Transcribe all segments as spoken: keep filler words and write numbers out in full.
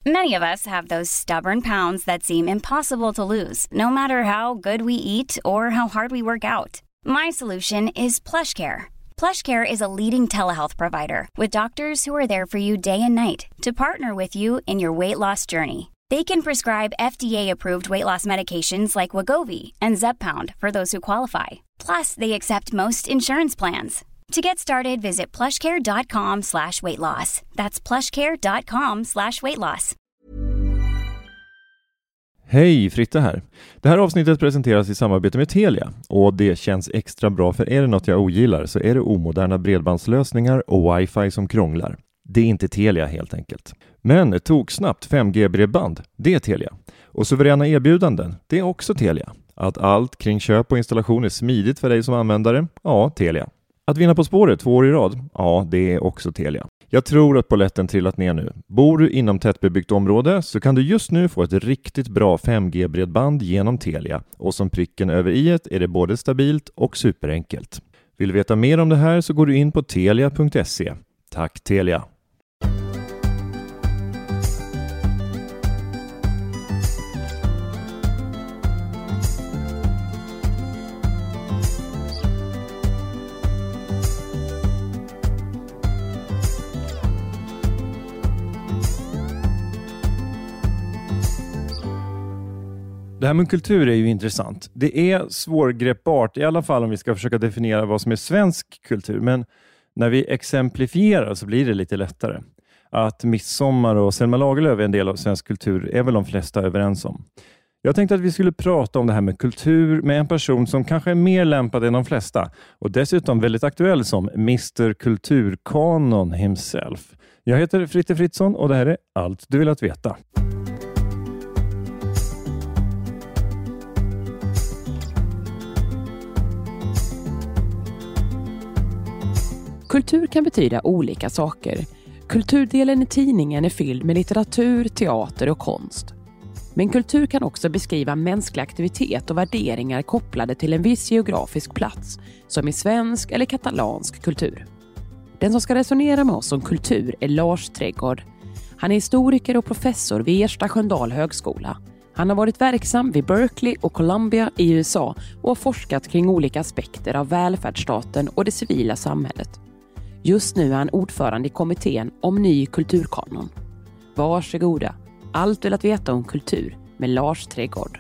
Many of us have those stubborn pounds that seem impossible to lose, no matter how good we eat or how hard we work out. My solution is PlushCare. PlushCare is a leading telehealth provider with doctors who are there for you day and night to partner with you in your weight loss journey. They can prescribe F D A-approved weight loss medications like Wegovy and Zepbound for those who qualify. Plus, they accept most insurance plans. To get started, visit plushcare.com slash weight loss. That's plushcare.com slash weight loss. Hej, Fritte här. Det här avsnittet presenteras i samarbete med Telia. Och det känns extra bra, för är det något jag ogillar så är det omoderna bredbandslösningar och wifi som krånglar. Det är inte Telia helt enkelt. Men tog snabbt fem G-bredband, det är Telia. Och suveräna erbjudanden, det är också Telia. Att allt kring köp och installation är smidigt för dig som användare, ja, Telia. Att vinna På spåret två år i rad, ja, det är också Telia. Jag tror att polletten trillat ner nu. Bor du inom tättbebyggt område så kan du just nu få ett riktigt bra fem G-bredband genom Telia. Och som pricken över i-et är det både stabilt och superenkelt. Vill du veta mer om det här så går du in på telia punkt se. Tack Telia! Det här med kultur är ju intressant. Det är svårgreppbart, i alla fall om vi ska försöka definiera vad som är svensk kultur. Men när vi exemplifierar så blir det lite lättare. Att midsommar och Selma Lagerlöf är en del av svensk kultur är väl de flesta överens om. Jag tänkte att vi skulle prata om det här med kultur med en person som kanske är mer lämpad än de flesta. Och dessutom väldigt aktuell som mister Kulturkanon himself. Jag heter Fritte Fritzson och det här är Allt du vill att veta. Kultur kan betyda olika saker. Kulturdelen i tidningen är fylld med litteratur, teater och konst. Men kultur kan också beskriva mänsklig aktivitet och värderingar kopplade till en viss geografisk plats, som i svensk eller katalansk kultur. Den som ska resonera med oss om kultur är Lars Trädgård. Han är historiker och professor vid Ersta Sköndal högskola. Han har varit verksam vid Berkeley och Columbia i U S A och har forskat kring olika aspekter av välfärdsstaten och det civila samhället. Just nu är han ordförande i kommittén om ny kulturkanon. Varsågoda. Allt vill att veta om kultur med Lars Trädgård.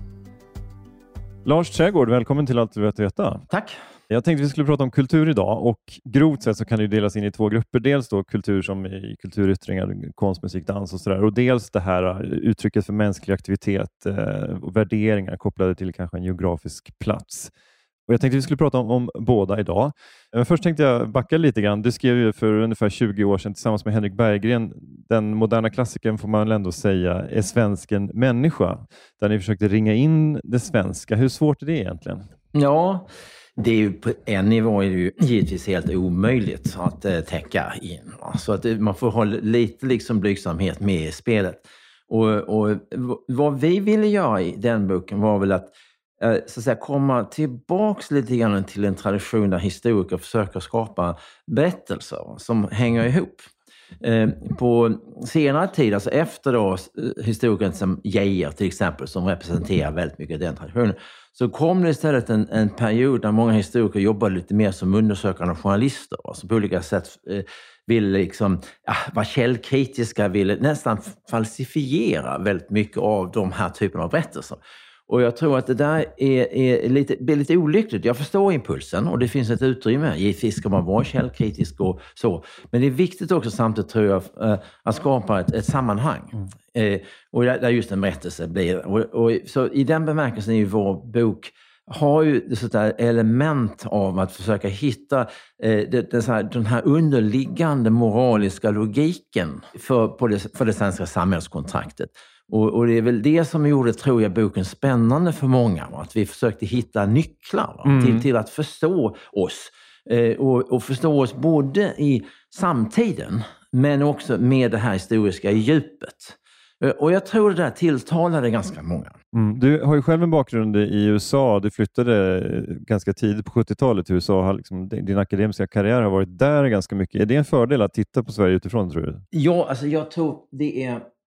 Lars Trädgård, välkommen till Allt du vill att veta. Tack. Jag tänkte vi skulle prata om kultur idag, och grovt sett så kan det delas in i två grupper. Dels då kultur som i kulturyttringar, konst, musik, dans och sådär. Och dels det här uttrycket för mänsklig aktivitet och värderingar kopplade till kanske en geografisk plats. Och jag tänkte vi skulle prata om, om båda idag. Men först tänkte jag backa lite grann. Du skrev ju för ungefär tjugo år sedan tillsammans med Henrik Berggren den moderna klassikern, får man ändå säga, Är svensken människa? Där ni försökte ringa in det svenska. Hur svårt är det egentligen? Ja, det är ju på en nivå är det ju givetvis helt omöjligt att äh, täcka in. Så att man får hålla lite liksom blygsamhet med i spelet. Och, och vad vi ville göra i den boken var väl att så att säga, komma tillbaks lite grann till en tradition där historiker försöker skapa berättelser som hänger ihop. På senare tid, alltså efter då historikern som Geijer till exempel, som representerar väldigt mycket den traditionen, så kom det istället en, en period där många historiker jobbade lite mer som undersökande journalister, och som på olika sätt ville liksom, ja, vara källkritiska, ville nästan falsifiera väldigt mycket av de här typerna av berättelser. Och jag tror att det där är, är lite, blir lite olyckligt. Jag förstår impulsen och det finns ett utrymme. Givetvis ska man vara källkritisk och så. Men det är viktigt också samtidigt, tror jag, att skapa ett, ett sammanhang. Mm. Eh, och där just en berättelse blir. Och, och, så i den bemärkelsen är ju vår bok har ju sånt där element av att försöka hitta eh, det, det så här, den här underliggande moraliska logiken för, på det, för det svenska samhällskontraktet. Och, och det är väl det som gjorde, tror jag, boken spännande för många. Va? Att vi försökte hitta nycklar mm. till, till att förstå oss. Eh, och, och förstå oss både i samtiden men också med det här historiska djupet. Eh, och jag tror det där tilltalade ganska många. Mm. Du har ju själv en bakgrund i U S A. Du flyttade ganska tidigt på sjuttiotalet till U S A. Har liksom, din akademiska karriär har varit där ganska mycket. Är det en fördel att titta på Sverige utifrån, tror du? Ja, alltså jag tror det är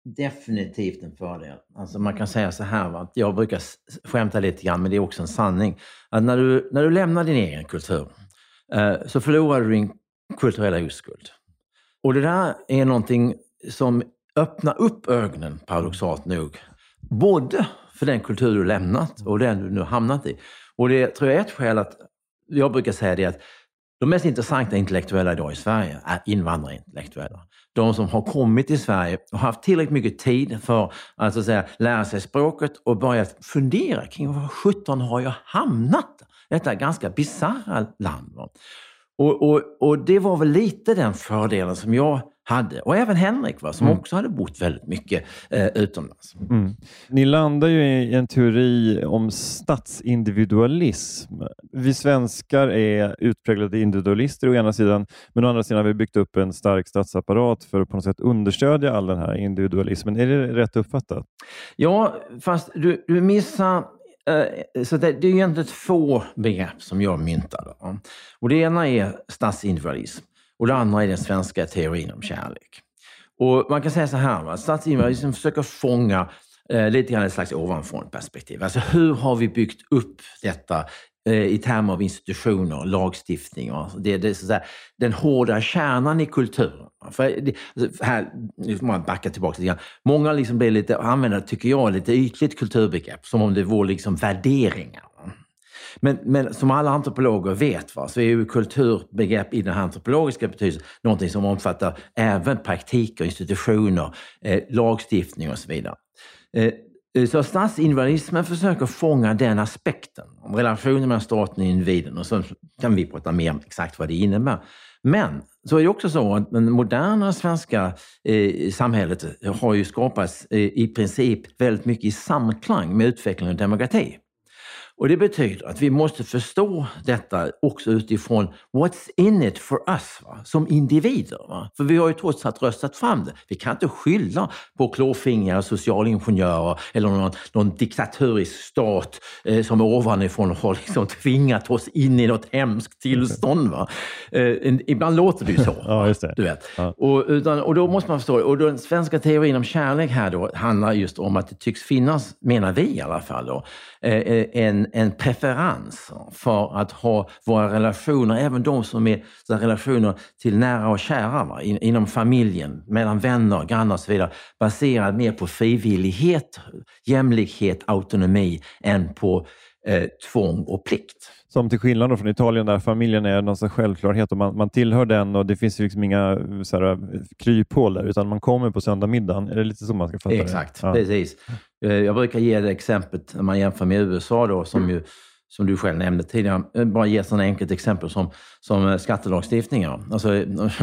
definitivt en fördel. Alltså man kan säga så här, va? Jag brukar skämta lite grann, men det är också en sanning. Att när du, när du lämnar din egen kultur eh, så förlorar du din kulturella oskuld. Och det där är någonting som öppnar upp ögonen, paradoxalt nog. Både för den kultur du lämnat och den du nu hamnat i. Och det tror jag är ett skäl att, jag brukar säga det, att de mest intressanta intellektuella idag i Sverige är invandrarintellektuella. De som har kommit till Sverige och haft tillräckligt mycket tid för att, så att säga, lära sig språket och börja fundera kring vad sjutton har jag hamnat? Detta är ganska bisarra land. Va? Och, och, och det var väl lite den fördelen som jag hade. Och även Henrik, va, som mm. också hade bott väldigt mycket eh, utomlands. Mm. Ni landar ju i en teori om statsindividualism. Vi svenskar är utpräglade individualister å ena sidan, men å andra sidan har vi byggt upp en stark statsapparat för att på något sätt understödja all den här individualismen. Är det rätt uppfattat? Ja, fast du, du missar... Så det, det är egentligen två begrepp som jag myntade. Och det ena är statsindividualism och det andra är den svenska teorin om kärlek. Och man kan säga så här, va? Statsindividualism försöker fånga eh, lite grann ett slags ovanifrån perspektiv. Alltså hur har vi byggt upp detta eh, i termer av institutioner, lagstiftning och det, det är så att säga, den hårda kärnan i kulturen. För det, här, nu får man backa tillbaka lite grann. Många liksom blir lite, använder, tycker jag, lite ytligt kulturbegrepp som om det vore liksom värderingar. Men, men som alla antropologer vet, va, så är ju kulturbegrepp i den här antropologiska betydelsen någonting som omfattar även praktiker, institutioner, eh, lagstiftning och så vidare. Eh, Så statsindividualismen försöker fånga den aspekten om relationen mellan staten och individen, och så kan vi prata mer om exakt vad det innebär. Men så är det också så att det moderna svenska eh, samhället har ju skapats eh, i princip väldigt mycket i samklang med utvecklingen av demokrati. Och det betyder att vi måste förstå detta också utifrån what's in it for us, va? Som individer. Va? För vi har ju trots allt röstat fram det. Vi kan inte skylla på klåfingriga socialingenjörer eller någon, någon diktatorisk stat eh, som ovanifrån har liksom tvingat oss in i något hemskt tillstånd. Va? Eh, ibland låter det ju så. Ja, just det. Du vet. Ja. Och, utan, och då måste man förstå, och den svenska teorin om kärlek här då handlar just om att det tycks finnas, menar vi i alla fall då, eh, en en preferens för att ha våra relationer, även de som är relationer till nära och kära, va? In, inom familjen, mellan vänner, grannar och så vidare, baserad mer på frivillighet, jämlikhet, autonomi än på eh, tvång och plikt. Som till skillnad från Italien där familjen är någon självklarhet och man, man tillhör den och det finns ju liksom inga så här, kryphål där, utan man kommer på söndagmiddagen. Är det lite så man ska fatta det? Exakt, ja. Precis. Jag brukar ge det exemplet när man jämför med U S A då, som ju, som du själv nämnde tidigare, bara ge sådana enkelt exempel som, som skattelagstiftningar. Alltså,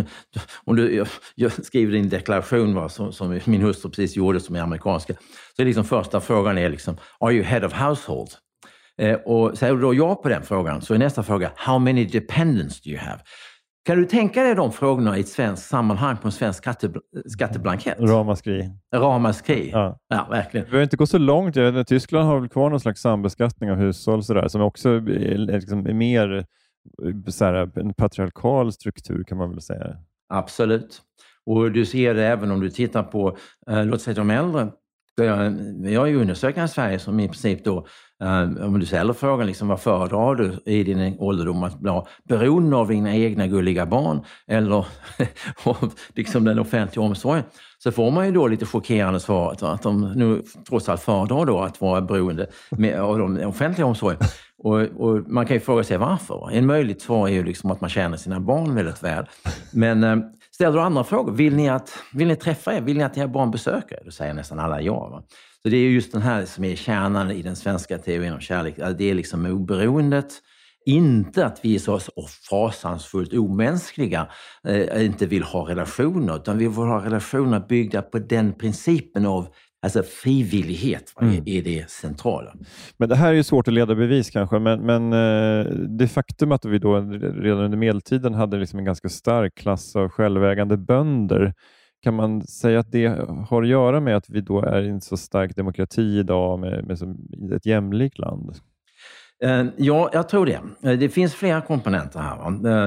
om du jag skriver din deklaration, va, som, som min hustru precis gjorde, som är amerikanska, så är liksom första frågan är liksom, are you head of household? Eh, och säger du då ja på den frågan, så är nästa fråga, how many dependents do you have? Kan du tänka dig de frågorna i ett svenskt sammanhang på en svensk skatte, skatteblankett? Ramaskri. Ramaskri, ja. Ja, verkligen. Vi behöver inte gå så långt. Ja, Tyskland har väl kvar någon slags sambeskattning av hushåll så där, som också är, liksom, är mer så här, en patriarkal struktur, kan man väl säga. Absolut. Och du ser det även om du tittar på, eh, låt säga de äldre. Jag, jag har ju undersökningar i Sverige som i princip då, eh, om du ställer frågan liksom, vad föredrar du i din ålderdom, att bli beroende av dina egna gulliga barn eller av liksom den offentliga omsorgen, så får man ju då lite chockerande svaret, va? Att de nu trots allt föredrar då att vara beroende med, av de offentliga omsorgen. Och, och man kan ju fråga sig varför. En möjligt svar är ju liksom att man känner sina barn väldigt väl. Men eh, ställer du andra frågor, vill ni, att, vill ni träffa er? Vill ni att era barn besöker er? Då säger nästan alla ja. Va? Så det är ju just den här som är kärnan i den svenska teorin om kärlek. Alltså det är liksom oberoendet. Inte att vi är så fasansfullt omänskliga, eh, inte vill ha relationer, utan vi vill ha relationer byggda på den principen av alltså frivillighet, mm. är, är det centrala. Men det här är ju svårt att leda bevis kanske, men, men eh, det faktum att vi då redan under medeltiden hade liksom en ganska stark klass av självägande bönder, kan man säga att det har att göra med att vi då är i en så stark demokrati idag med, med så, ett jämlikt land? Ja, jag tror det. Det finns flera komponenter här.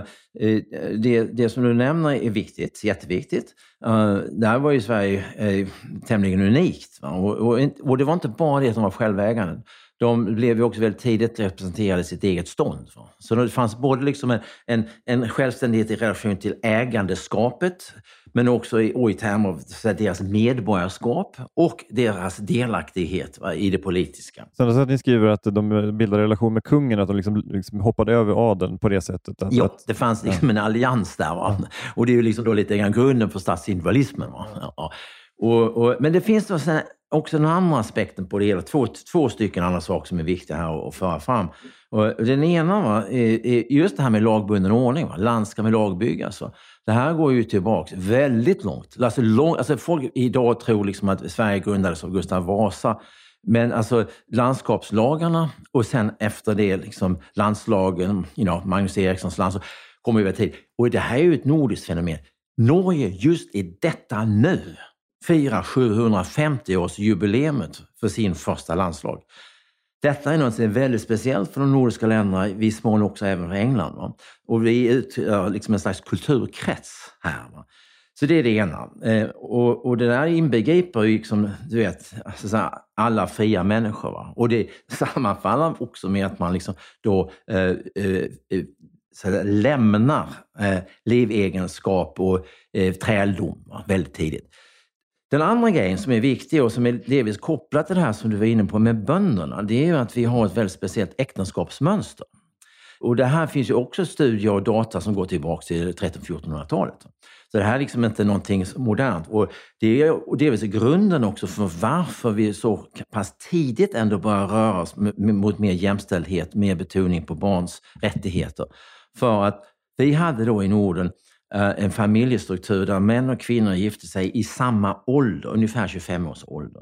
Det, det som du nämner är viktigt, jätteviktigt. Där var ju Sverige tämligen unikt. Och, och, och det var inte bara det att de var självägande. De blev ju också väldigt tidigt representerade sitt eget stånd. Så det fanns både liksom en, en, en självständighet i relation till ägandeskapet, men också i, och i termer av deras medborgarskap och deras delaktighet va, i det politiska. Sen så att ni skriver att de bildade relation med kungen, att de liksom, liksom hoppade över adeln på det sättet. Att, ja, att, det fanns liksom ja. en allians där. Va? Ja. Och det är ju liksom då lite grann grunden för statsindividualismen. Va? Ja. Och, och, men det finns då sen också den andra aspekten på det hela. Två, två stycken andra saker som är viktiga här att föra fram. Och den ena va, är, är just det här med lagbunden ordning. Va? Land ska med lag byggas. Va? Det här går ju tillbaka väldigt långt. Alltså, lång, alltså folk idag tror liksom att Sverige grundades av Gustav Vasa. Men alltså landskapslagarna och sen efter det liksom landslagen, you know, Magnus Erikssons land, så kommer över tid. Och det här är ju ett nordiskt fenomen. Norge just i detta nu firar sjuhundrafemtio-årsjubileumet för sin första landslag. Detta är något som är väldigt speciellt för de nordiska länderna, i viss mån också även för England. Va? Och vi utgör liksom en slags kulturkrets här. Va? Så det är det ena. Eh, och, och det där inbegriper ju liksom, du vet, alltså så här, alla fria människor. Va? Och det sammanfaller också med att man liksom då eh, eh, så där, lämnar eh, livegenskap och eh, träldom va? Väldigt tidigt. Den andra grejen som är viktig och som är delvis kopplat till det här som du var inne på med bönderna, det är ju att vi har ett väldigt speciellt äktenskapsmönster. Och det här finns ju också studier och data som går tillbaka till tretton-fjortonhundratalet. Så det här är liksom inte någonting modernt. Och det är och delvis grunden också för varför vi så pass tidigt ändå börjar röra oss mot mer jämställdhet, mer betoning på barns rättigheter. För att vi hade då i Norden en familjestruktur där män och kvinnor gifte sig i samma ålder, ungefär tjugofem års ålder.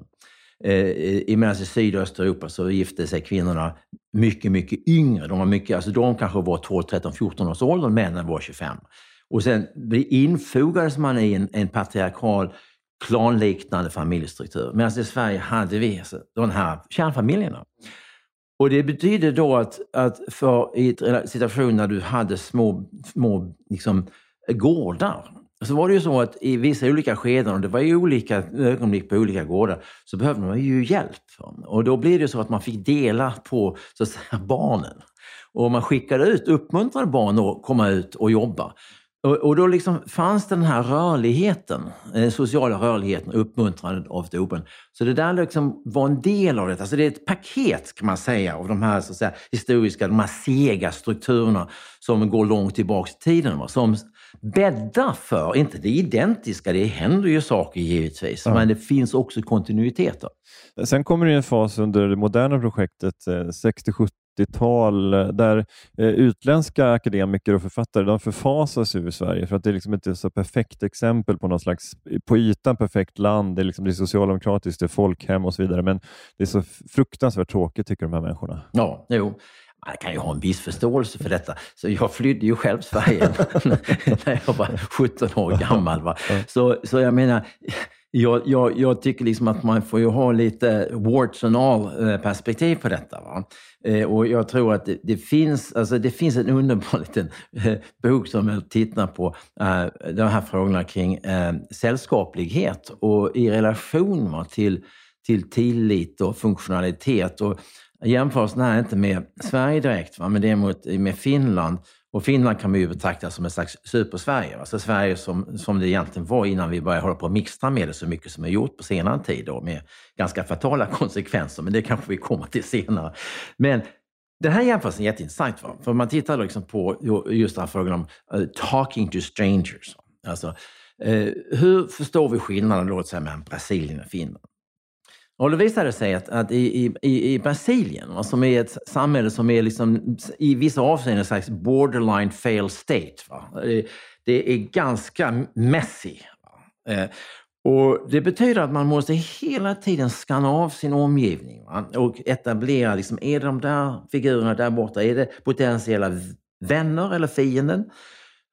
I medan i Syd- och Östeuropa så gifte sig kvinnorna mycket, mycket yngre. De var mycket, alltså de kanske var tolv, tretton, fjorton års ålder, männen var tjugofem. Och sen infogades man i en, en patriarkal, klanliknande familjestruktur. Medan i Sverige hade vi alltså de här kärnfamiljerna. Och det betyder då att, att för i en situation där du hade små, små liksom, gårdar, så var det ju så att i vissa olika skeden, och det var ju olika ögonblick på olika gårdar, så behövde man ju hjälp. Och då blev det så att man fick dela på så att säga, barnen. Och man skickade ut, uppmuntrade barn att komma ut och jobba. Och, och då liksom fanns den här rörligheten, den sociala rörligheten, uppmuntrande av dopen. Så det där liksom var en del av det. Alltså det är ett paket kan man säga av de här så att säga, historiska, de här sega strukturerna som går långt tillbaka i tiden. Va? Som bäddar för, inte det identiska, det händer ju saker givetvis, mm. men det finns också kontinuiteter. Sen kommer det en fas under det moderna projektet, sextio-sjuttiotal, där utländska akademiker och författare, de förfasas över Sverige för att det är liksom inte är så perfekt exempel på någon slags, på ytan perfekt land, det är liksom det är socialdemokratiskt, det är folkhem och så vidare, men det är så fruktansvärt tråkigt tycker de här människorna. Ja, jo. Man kan ju ha en viss förståelse för detta. Så jag flydde ju själv Sverige när jag var sjutton år gammal. Va? Så, så jag menar, jag, jag, jag tycker liksom att man får ju ha lite warts and all perspektiv på detta. Va? Och jag tror att det, det, finns, alltså det finns en underbar liten bok som jag tittar på. De här frågorna kring sällskaplighet och i relation va, till, till tillit och funktionalitet. Och jämförelsen här är inte med Sverige direkt, va? Men det är mot, med Finland. Och Finland kan man ju betrakta som en slags super-Sverige. Alltså Sverige som, som det egentligen var innan vi började hålla på att mixtra med det så mycket som är gjort på senare tid. Då, med ganska fatala konsekvenser, men det kanske vi kommer till senare. Men den här jämförelsen är jätteintressant. Va? För man tittar liksom på just den här frågan om uh, talking to strangers. Alltså, uh, hur förstår vi skillnaden låt säga mellan Brasilien och Finland? Och det visade sig att, att i, i, i Brasilien, som är ett samhälle som är liksom, i vissa avseenden en slags borderline fail state. Va? Det, det är ganska messy. Va? Eh, och det betyder att man måste hela tiden skanna av sin omgivning. Va? Och etablera, liksom, är det de där figurerna där borta? Är det potentiella vänner eller fienden?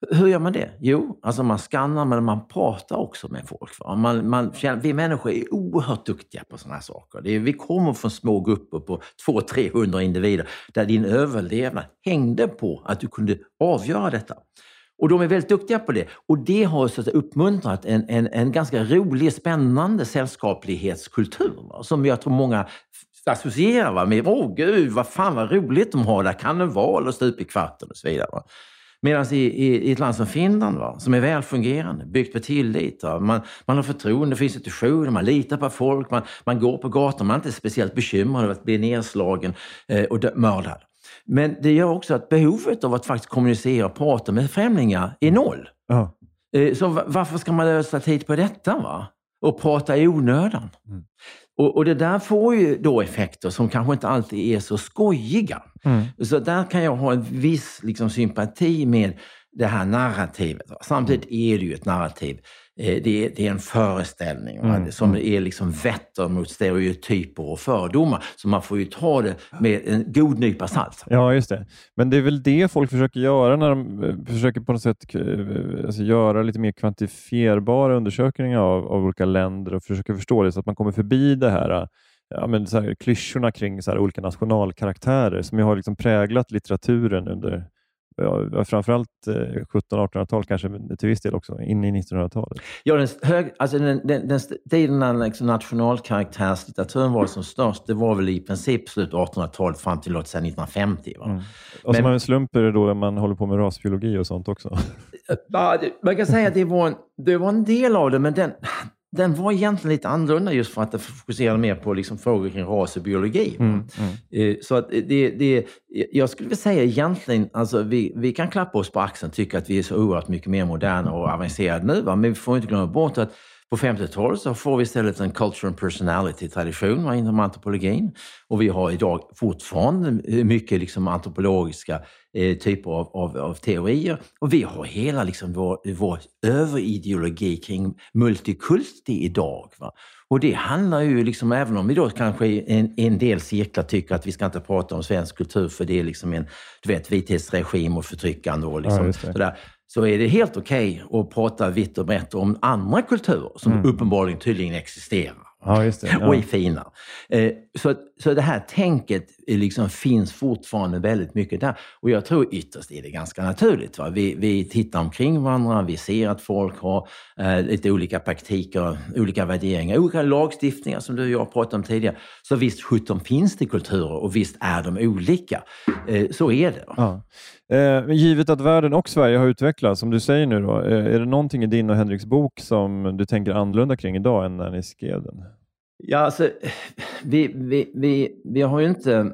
Hur gör man det? Jo, alltså man skannar men man pratar också med folk. Va? Man, man, vi människor är oerhört duktiga på sådana här saker. Det är, vi kommer från små grupper på två till trehundra individer där din överlevnad hängde på att du kunde avgöra detta. Och de är väldigt duktiga på det. Och det har så att uppmuntrat en, en, en ganska rolig, spännande sällskaplighetskultur. Va? Som jag tror många associerar va? med, åh gud, vad fan vad roligt de har där, karneval och stup i kvarten och så vidare. Va? Medan i, i, i ett land som Finland, va? Som är välfungerande, byggt på tillit. Va? Man, man har förtroende för institutioner, man litar på folk, man, man går på gatan, man är inte speciellt bekymrad över att bli nedslagen eh, och dö- mördad. Men det gör också att behovet av att faktiskt kommunicera och prata med främlingar är noll. Ja. Så varför ska man ödsla tid på detta va? Och prata i onödan? Mm. Och, och det där får ju då effekter som kanske inte alltid är så skojiga. Mm. Så där kan jag ha en viss liksom, sympati med det här narrativet. Va? Samtidigt är det ju ett narrativ. Det är, det är en föreställning mm. som är liksom vetter mot stereotyper och fördomar. Så man får ju ta det med en god nypa salt. Ja, just det. Men det är väl det folk försöker göra när de försöker på något sätt alltså, göra lite mer kvantifierbara undersökningar av, av olika länder och försöker förstå det så att man kommer förbi det här, ja, men så här klyschorna kring så här olika nationalkaraktärer som ju har liksom präglat litteraturen under ja, framförallt sjuttonhundra-artonhundratal kanske till viss del också in i nittonhundratalet. Ja, den, hög, alltså den, den, den tiden när liksom nationalkaraktärslitteraturen var som störst, det var väl i princip slut artonhundratalet fram till nittonhundrafemtio. Va? Mm. Och som en slump är det då man håller på med rasbiologi och sånt också. Ja, det, man kan säga att det var en, det var en del av det, men den... Den var egentligen lite annorlunda just för att den fokuserade mer på liksom frågor kring ras och biologi. Mm, mm. Så att det, det, jag skulle vilja säga egentligen, alltså vi, vi kan klappa oss på axeln och tycka att vi är så oerhört mycket mer moderna och avancerade nu. Va? Men vi får inte glömma bort att på femtiotalet så får vi istället en culture and personality-tradition inom antropologin. Och vi har idag fortfarande mycket liksom antropologiska eh, typer av, av, av teorier. Och vi har hela liksom vår, vår överideologi kring multikulti idag. Va? Och det handlar ju liksom, även om vi då kanske i en, en del cirklar tycker att vi ska inte prata om svensk kultur för det är liksom en, du vet, vithetsregim och förtryckande och liksom ja, sådär. Så är det helt okej okay att prata vitt och brett om andra kulturer som mm. uppenbarligen tydligen existerar. Ja, just det. Ja. Och är fina. Eh, så, så det här tänket liksom finns fortfarande väldigt mycket där. Och jag tror ytterst är det ganska naturligt. Va? Vi, vi tittar omkring varandra, vi ser att folk har eh, lite olika praktiker, olika värderingar, olika lagstiftningar som du och jag pratade om tidigare. Så visst sjutton finns det kulturer och visst är de olika. Eh, så är det. Ja. Eh, givet att världen och Sverige har utvecklats, som du säger nu då, eh, är det någonting i din och Henriks bok som du tänker annorlunda kring idag än när ni skrev den? Ja, alltså, vi, vi, vi, vi har ju inte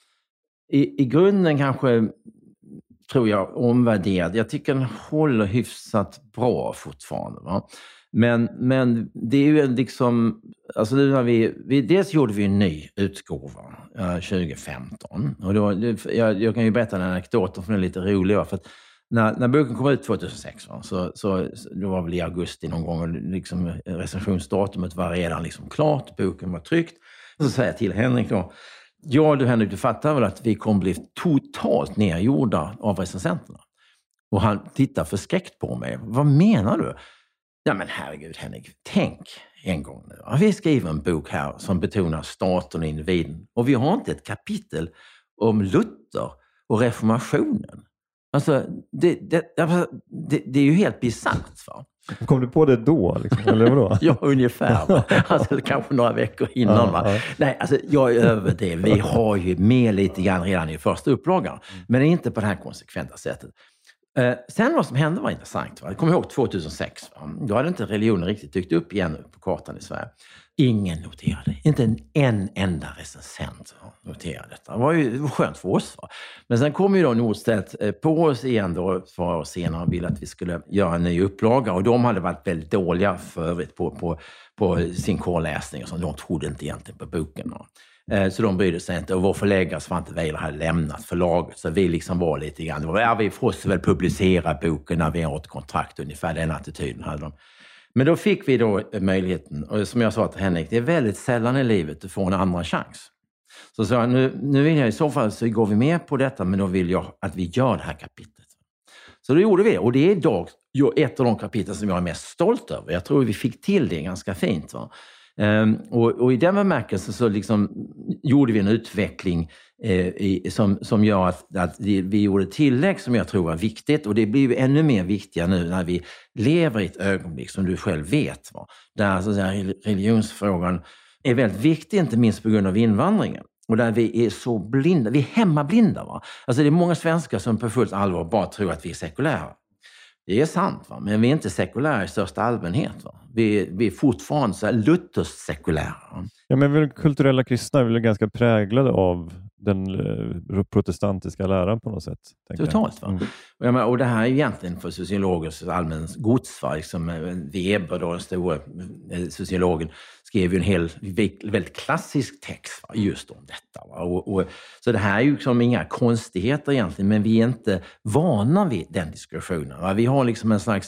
i, i grunden kanske, tror jag, omvärderat. Jag tycker den håller hyfsat bra fortfarande. Va? Men, men det är ju liksom, alltså när vi, vi, dels gjorde vi en ny utgåva uh, tjugo femton. Och då, det, jag, jag kan ju berätta en anekdot för den är lite rolig. För att när, när boken kom ut tjugohundrasex, va, så, så det var väl i augusti någon gång, och liksom, recensionsdatumet var redan liksom klart, boken var tryckt. Så säger jag till Henrik då, ja du Henrik, du fattar väl att vi kommer bli totalt nedgjorda av recensenterna. Och han tittar förskräckt på mig. Vad menar du? Ja men herregud Henrik, tänk en gång nu. Vi skriver en bok här som betonar staten och individen. Och vi har inte ett kapitel om Luther och reformationen. Alltså, det, det, det, det är ju helt bisarrt, va? Kom du på det då? Liksom, eller vadå? Ja, ungefär. Va? Alltså, kanske några veckor innan. Ja, va? Ja. Nej, alltså, jag är över det. Vi har ju med lite grann redan i första upplagan. Men inte på det här konsekventa sättet. Eh, sen vad som hände var intressant. Va? Jag kommer ihåg tjugohundrasex. Va? Då hade inte religionen riktigt dykt upp igen på kartan i Sverige. Ingen noterade. Inte en, en enda recensent noterade detta. Det var ju skönt för oss. Va? Men sen kom ju då Nordstedt på oss igen då ett par år senare och ville att vi skulle göra en ny upplaga. Och de hade varit väldigt dåliga för övrigt på, på, på sin korläsning. Och så. De trodde inte egentligen på boken. Va? Så de brydde sig inte. Och vår förläggare Svante Weiler hade lämnat förlaget. Så vi liksom var lite grann. Det var, ja, vi får väl publicera boken när vi har ett kontrakt. Ungefär den attityden hade de. Men då fick vi då möjligheten. Och som jag sa till Henrik, det är väldigt sällan i livet att få en andra chans. Så sa jag, nu, nu vill jag i så fall så går vi med på detta. Men då vill jag att vi gör det här kapitlet. Så det gjorde vi, och det är idag ett av de kapitel som jag är mest stolt över. Jag tror vi fick till det ganska fint. Va? Um, och, och i den bemärkelsen så liksom gjorde vi en utveckling eh, i, som, som gör att, att vi gjorde tillägg som jag tror var viktigt, och det blir ju ännu mer viktiga nu när vi lever i ett ögonblick som du själv vet. Va? Där så att säga, religionsfrågan är väldigt viktig, inte minst på grund av invandringen. Och där vi är så blinda, vi är hemmablinda. Va? Alltså det är många svenskar som på fullt allvar bara tror att vi är sekulära. Det är sant, va? Men vi är inte sekulära i största allmänhet. Va? Vi, vi är fortfarande så här lutherskt sekulära. Ja, men väl kulturella kristna är väl ganska präglade av den eh, protestantiska läran på något sätt. Totalt, va? Mm. Och, menar, och det här är egentligen för sociologers allmän gods. Va? Liksom, Weber, då, den stora sociologen, skrev ju en hel, väldigt klassisk text, va? Just om detta. Va? Och, och, så det här är ju liksom inga konstigheter egentligen, men vi är inte vana vid den diskussionen. Va? Vi har liksom en slags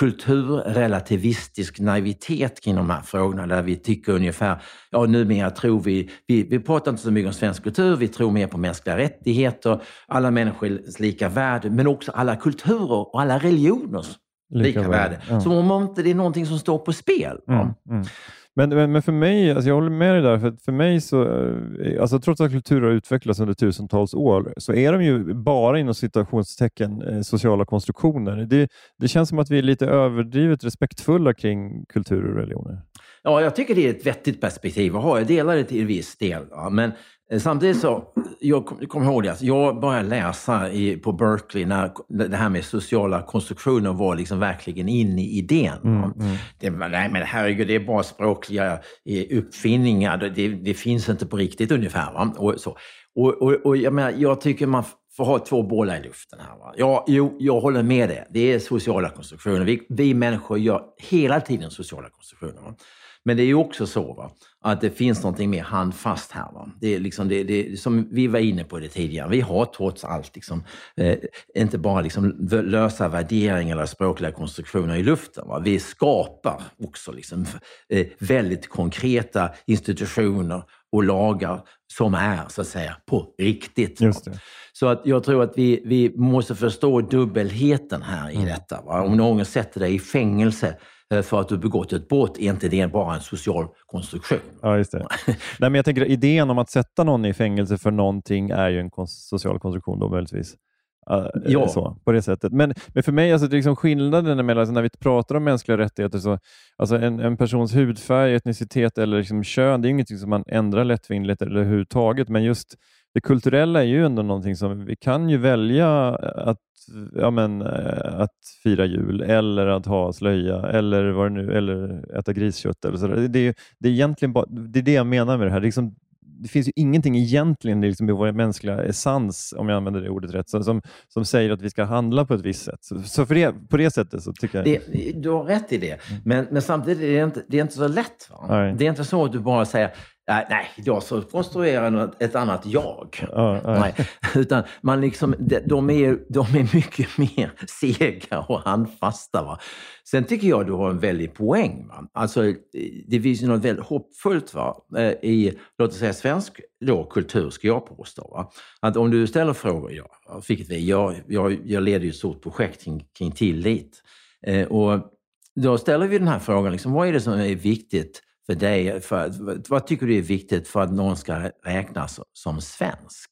kulturrelativistisk naivitet kring de här frågorna, där vi tycker ungefär, ja numera tror vi, vi, vi pratar inte så mycket om svensk kultur, vi tror mer på mänskliga rättigheter, alla människors lika värde, men också alla kulturer och alla religioners lika, lika värde. Ja. Som om inte det är någonting som står på spel. Mm, mm. Men, men, men för mig, alltså jag håller med dig där, för, för mig så, alltså trots att kulturer har utvecklats under tusentals år, så är de ju bara inom situationstecken eh, sociala konstruktioner. Det, det känns som att vi är lite överdrivet respektfulla kring kultur och religioner. Ja, jag tycker det är ett vettigt perspektiv att ha. Jag delar det till en viss del. Ja. Men eh, samtidigt så, jag kommer kom ihåg det, alltså, jag började läsa i, på Berkeley när det här med sociala konstruktioner var liksom verkligen in i idén. Mm, mm. Det, nej men herregud, det är bara språkliga uppfinningar. Det, det finns inte på riktigt ungefär. Va? Och, så. Och, och, och jag, menar, jag tycker man får ha två bollar i luften här. Va? Ja, jo, jag håller med det. Det är sociala konstruktioner. Vi, vi människor gör hela tiden sociala konstruktioner. Va? Men det är ju också så, va, att det finns någonting mer handfast här. Va? Det är liksom det, det, som vi var inne på det tidigare. Vi har trots allt liksom, eh, inte bara liksom lösa värderingar eller språkliga konstruktioner i luften. Va? Vi skapar också liksom, eh, väldigt konkreta institutioner och lagar som är så att säga på riktigt. Just det. Så att jag tror att vi, vi måste förstå dubbelheten här i mm. detta. Va? Om någon sätter dig i fängelse för att du begått ett brott, är inte det bara en social konstruktion. Ja, just det. Nej, men jag tänker idén om att sätta någon i fängelse för någonting är ju en kons- social konstruktion då möjligtvis. Uh, ja. Så, på det sättet. Men, men för mig, alltså, det är liksom skillnaden mellan, alltså, när vi pratar om mänskliga rättigheter, så, alltså en, en persons hudfärg, etnicitet eller liksom kön, det är ingenting som man ändrar lättvindigt eller överhuvudtaget, men just det kulturella är ju ändå någonting som vi kan ju välja att, ja, men, att fira jul eller att ha slöja eller vad det nu, eller äta griskött eller så. Det, det, det är egentligen bara, det är det jag menar med det här. Det, är liksom, det finns ju ingenting egentligen liksom i vår mänskliga essens, om jag använder det ordet rätt, som, som säger att vi ska handla på ett visst sätt. Så, så för det, på det sättet så tycker jag... Det, du har rätt i det. Men, men samtidigt är det inte, det är inte så lätt. Va? Det är inte så att du bara säger nej, nej jag så konstruerar ett annat jag. Ja, nej. Utan man liksom, de är, de är mycket mer sega och handfasta. Va? Sen tycker jag du har en väldig poäng. Va? Alltså, det finns ju något väldigt hoppfullt, va? I, låt oss säga, svensk då, kultur, ska jag påstå. Va? Att om du ställer frågor, ja, vilket vi, jag, jag, jag leder ju ett stort projekt kring, kring tillit. Eh, och då ställer vi den här frågan, liksom, vad är det som är viktigt för dig? För, vad tycker du är viktigt för att någon ska räknas som svensk?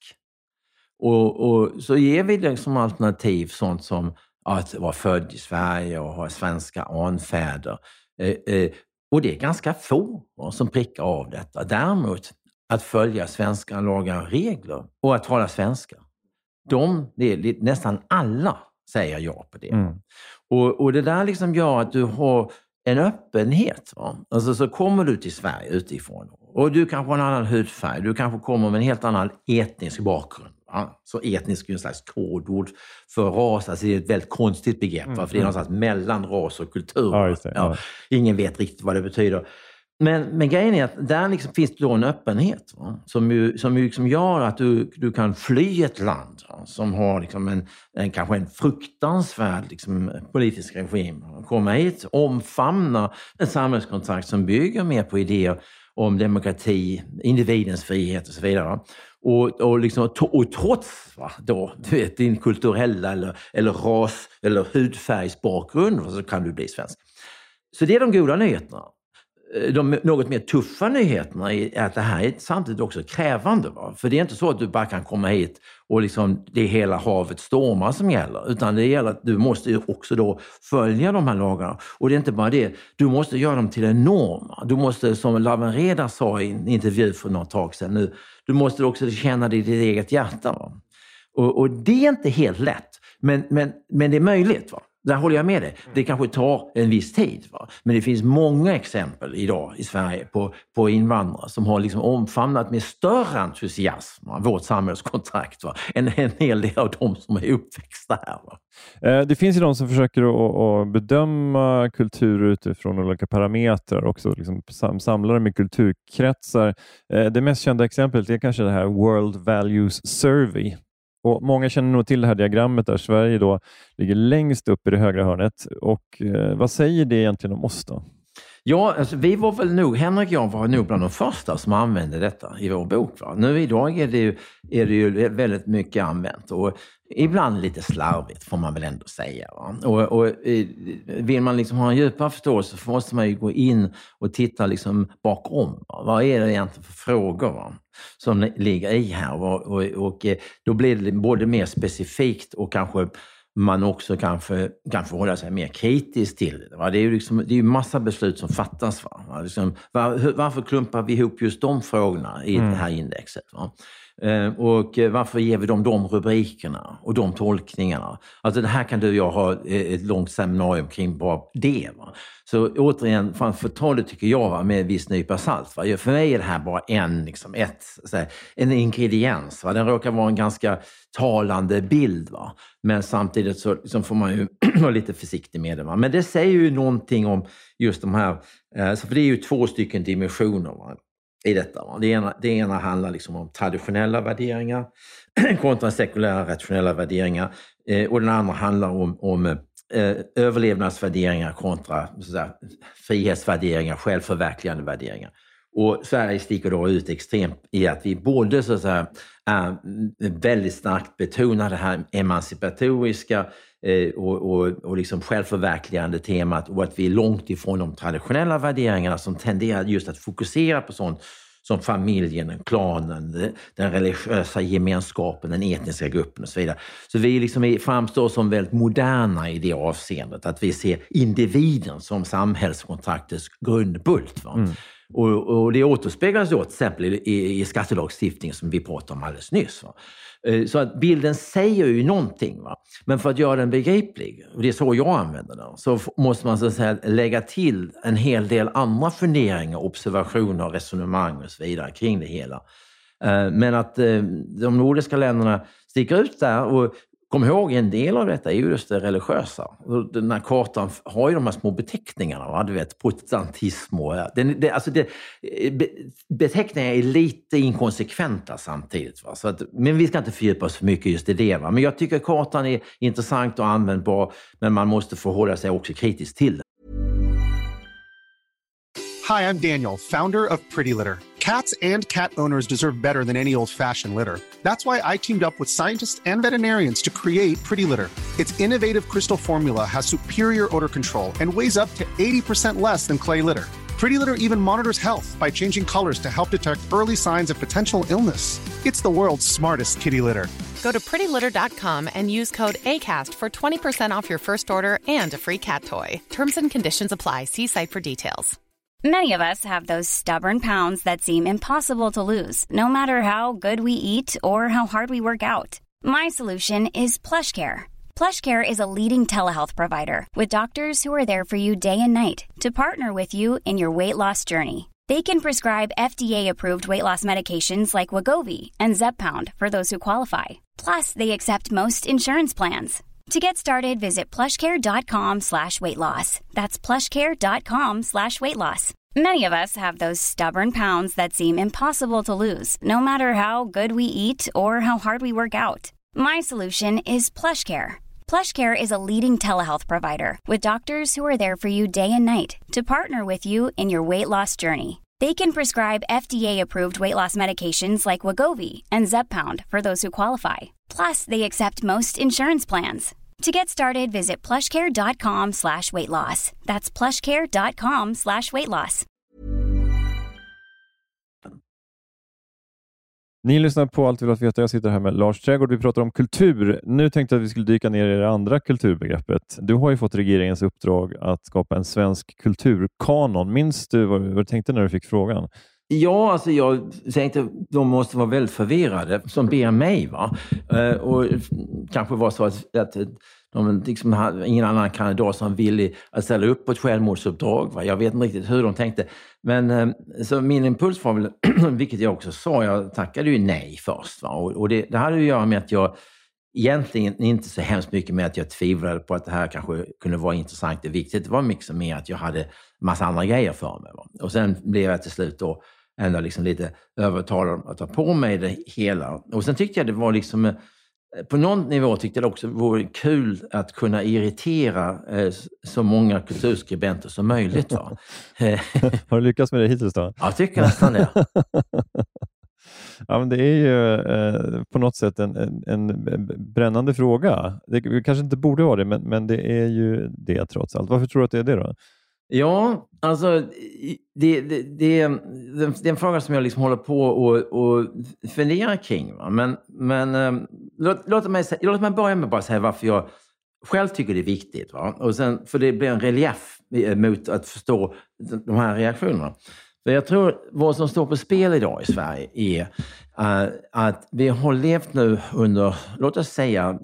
Och, och så ger vi liksom alternativ, sånt som att vara född i Sverige och ha svenska anfäder. Eh, eh, och det är ganska få som prickar av detta. Däremot att följa svenska lagar och regler och att tala svenska. De, det är nästan alla säger ja på det. Mm. Och, och det där liksom gör att du har en öppenhet. Va? Alltså så kommer du till Sverige utifrån och du kanske har en annan hudfärg, du kanske kommer med en helt annan etnisk bakgrund. Va? Så etnisk är en slags kodord för ras, alltså det är ett väldigt konstigt begrepp, mm. för det är någonstans mellan ras och kultur. Ja, just det, ja. Ja. Ingen vet riktigt vad det betyder. Men, men grejen är att där liksom finns det då en öppenhet, va? som ju, som ju liksom gör att du, du kan fly ett land, va? Som har liksom en, en, kanske en fruktansvärd liksom, politisk regim. Komma hit, omfamna en samhällskontrakt som bygger mer på idéer om demokrati, individens frihet och så vidare. Va? Och, och, liksom, och trots va, då, du vet, din kulturella eller, eller ras eller hudfärgsbakgrund så kan du bli svensk. Så det är de goda nyheterna. De något mer tuffa nyheterna är att det här är samtidigt också krävande. Va? För det är inte så att du bara kan komma hit och liksom det är hela havet stormar som gäller. Utan det gäller att du måste också då följa de här lagarna. Och det är inte bara det, du måste göra dem till en norm. Du måste, som Laven Redar sa i en intervju för något tag sedan nu, du måste också känna det i ditt eget hjärta. Va? Och, och det är inte helt lätt, men, men, men det är möjligt. Va? Där håller jag med dig. Det kanske tar en viss tid. Va? Men det finns många exempel idag i Sverige på, på invandrare som har liksom omfamnat med större entusiasm va? Vårt samhällskontrakt va? Än en hel del av de som är uppväxta här. Va? Det finns ju de som försöker att, att bedöma kultur utifrån olika parametrar också, liksom samlare med kulturkretsar. Det mest kända exemplet är kanske det här World Values Survey. Och många känner nog till det här diagrammet där Sverige då ligger längst upp i det högra hörnet. Och eh, vad säger det egentligen om oss då? Ja, alltså, vi var väl nog, Henrik och jag var nog bland de första som använde detta i vår bok. Va? Nu idag är det, ju, är det ju väldigt mycket använt och ibland lite slarvigt får man väl ändå säga. Va? Och, och vill man liksom ha en djupare förståelse så måste man ju gå in och titta liksom bakom. Va? Vad är det egentligen för frågor va? Som ligger i här? Va? Och, och då blir det både mer specifikt och kanske man också kanske kan förhålla sig mer kritiskt till det. Va? Det är ju liksom, det är ju massa beslut som fattas. Va? Liksom, var, varför klumpar vi ihop just de frågorna i mm. det här indexet? Va? Eh, och varför ger vi dem de rubrikerna och de tolkningarna? Alltså det här kan du och jag ha ett långt seminarium kring bara det. Va? Så återigen, för ta det tycker jag va, med viss nypa salt. Va? För mig är det här bara en, liksom, ett, så här, en ingrediens. Va? Den råkar vara en ganska talande bild. Va? Men samtidigt så liksom, får man ju vara lite försiktig med det. Va? Men det säger ju någonting om just de här, eh, för det är ju två stycken dimensioner va? I detta. Va? Det, ena, det ena handlar liksom om traditionella värderingar kontra sekulära rationella värderingar. Eh, och den andra handlar om, om eh, överlevnadsvärderingar kontra sådär, frihetsvärderingar, självförverkligande värderingar. Och Sverige sticker då ut extremt i att vi både så att säga, är väldigt starkt betonar det här emancipatoriska eh, och, och, och liksom självförverkligande temat och att vi är långt ifrån de traditionella värderingarna som tenderar just att fokusera på sånt som familjen, klanen, den religiösa gemenskapen, den etniska gruppen och så vidare. Så vi liksom framstår som väldigt moderna i det avseendet, att vi ser individen som samhällskontraktets grundbult. Va? Mm. Och, och det återspeglas då till exempel i, i skattelagstiftningen som vi pratade om alldeles nyss. Va? Så att bilden säger ju någonting. Va? Men för att göra den begriplig, och det är så jag använder den, så måste man så att säga lägga till en hel del andra funderingar, observationer, resonemang och så vidare kring det hela. Men att de nordiska länderna sticker ut där och kom ihåg, en del av detta är ju just det religiösa. Den här kartan har ju de här små beteckningarna, va? Du vet, protestantism och... Den, det, alltså det, be, beteckningar är lite inkonsekventa samtidigt. Va? Så att, men vi ska inte fördjupa oss för mycket just i det. Va? Men jag tycker kartan är intressant och användbar, men man måste förhålla sig också kritiskt till det. Hi, I'm Daniel, founder of Pretty Litter. Cats and cat owners deserve better than any old-fashioned litter. That's why I teamed up with scientists and veterinarians to create Pretty Litter. Its innovative crystal formula has superior odor control and weighs up to eighty percent less than clay litter. Pretty Litter even monitors health by changing colors to help detect early signs of potential illness. It's the world's smartest kitty litter. Go to pretty litter dot com and use code ACAST for twenty percent off your first order and a free cat toy. Terms and conditions apply. See site for details. Many of us have those stubborn pounds that seem impossible to lose, no matter how good we eat or how hard we work out. My solution is PlushCare. PlushCare is a leading telehealth provider with doctors who are there for you day and night to partner with you in your weight loss journey. They can prescribe F D A-approved weight loss medications like Wegovy and Zepbound for those who qualify. Plus, they accept most insurance plans. To get started, visit plushcare.com slash weight loss. That's plushcare.com slash weight loss. Many of us have those stubborn pounds that seem impossible to lose, no matter how good we eat or how hard we work out. My solution is PlushCare. PlushCare is a leading telehealth provider with doctors who are there for you day and night to partner with you in your weight loss journey. They can prescribe F D A-approved weight loss medications like Wegovy and Zepbound for those who qualify. Plus, they accept most insurance plans. To get started, visit plushcare.com slash weight loss. That's plushcare.com slash weight loss. Ni lyssnar på Allt vill att veta. Jag sitter här med Lars Trädgård. Vi pratar om kultur. Nu tänkte jag att vi skulle dyka ner i det andra kulturbegreppet. Du har ju fått regeringens uppdrag att skapa en svensk kulturkanon. Minns du vad, vad du tänkte när du fick frågan? Ja, alltså jag tänkte de måste vara väldigt förvirrade som ber mig, va? Eh, och kanske var så att, att de liksom hade ingen annan kandidat som ville att ställa upp på ett självmordsuppdrag, va? Jag vet inte riktigt hur de tänkte. Men eh, så min impuls var väl, vilket jag också sa, jag tackade ju nej först, va? Och, och det, det hade ju att göra med att jag egentligen inte så hemskt mycket med att jag tvivlade på att det här kanske kunde vara intressant och viktigt. Det var mycket mer att jag hade massa andra grejer för mig, va? Och sen blev jag till slut då ändå liksom lite övertalad att ta på mig det hela. Och sen tyckte jag det var liksom, på någon nivå tyckte jag det också vore kul att kunna irritera eh, så många kulturskribenter som möjligt. Va? Har du lyckats med det hittills då? Ja, jag tycker nästan det. Ja, men det är ju eh, på något sätt en, en, en brännande fråga. Det kanske inte borde vara det, men, men det är ju det trots allt. Varför tror du att det är det då? Ja, alltså det, det, det, det är en fråga som jag liksom håller på och, och funderar kring. Va? Men, men ähm, låt, låt, mig, låt mig börja med bara säga varför jag själv tycker det är viktigt. Va? Och sen, för det blir en relief mot att förstå de här reaktionerna. För jag tror vad som står på spel idag i Sverige är uh, att vi har levt nu under, låt oss säga,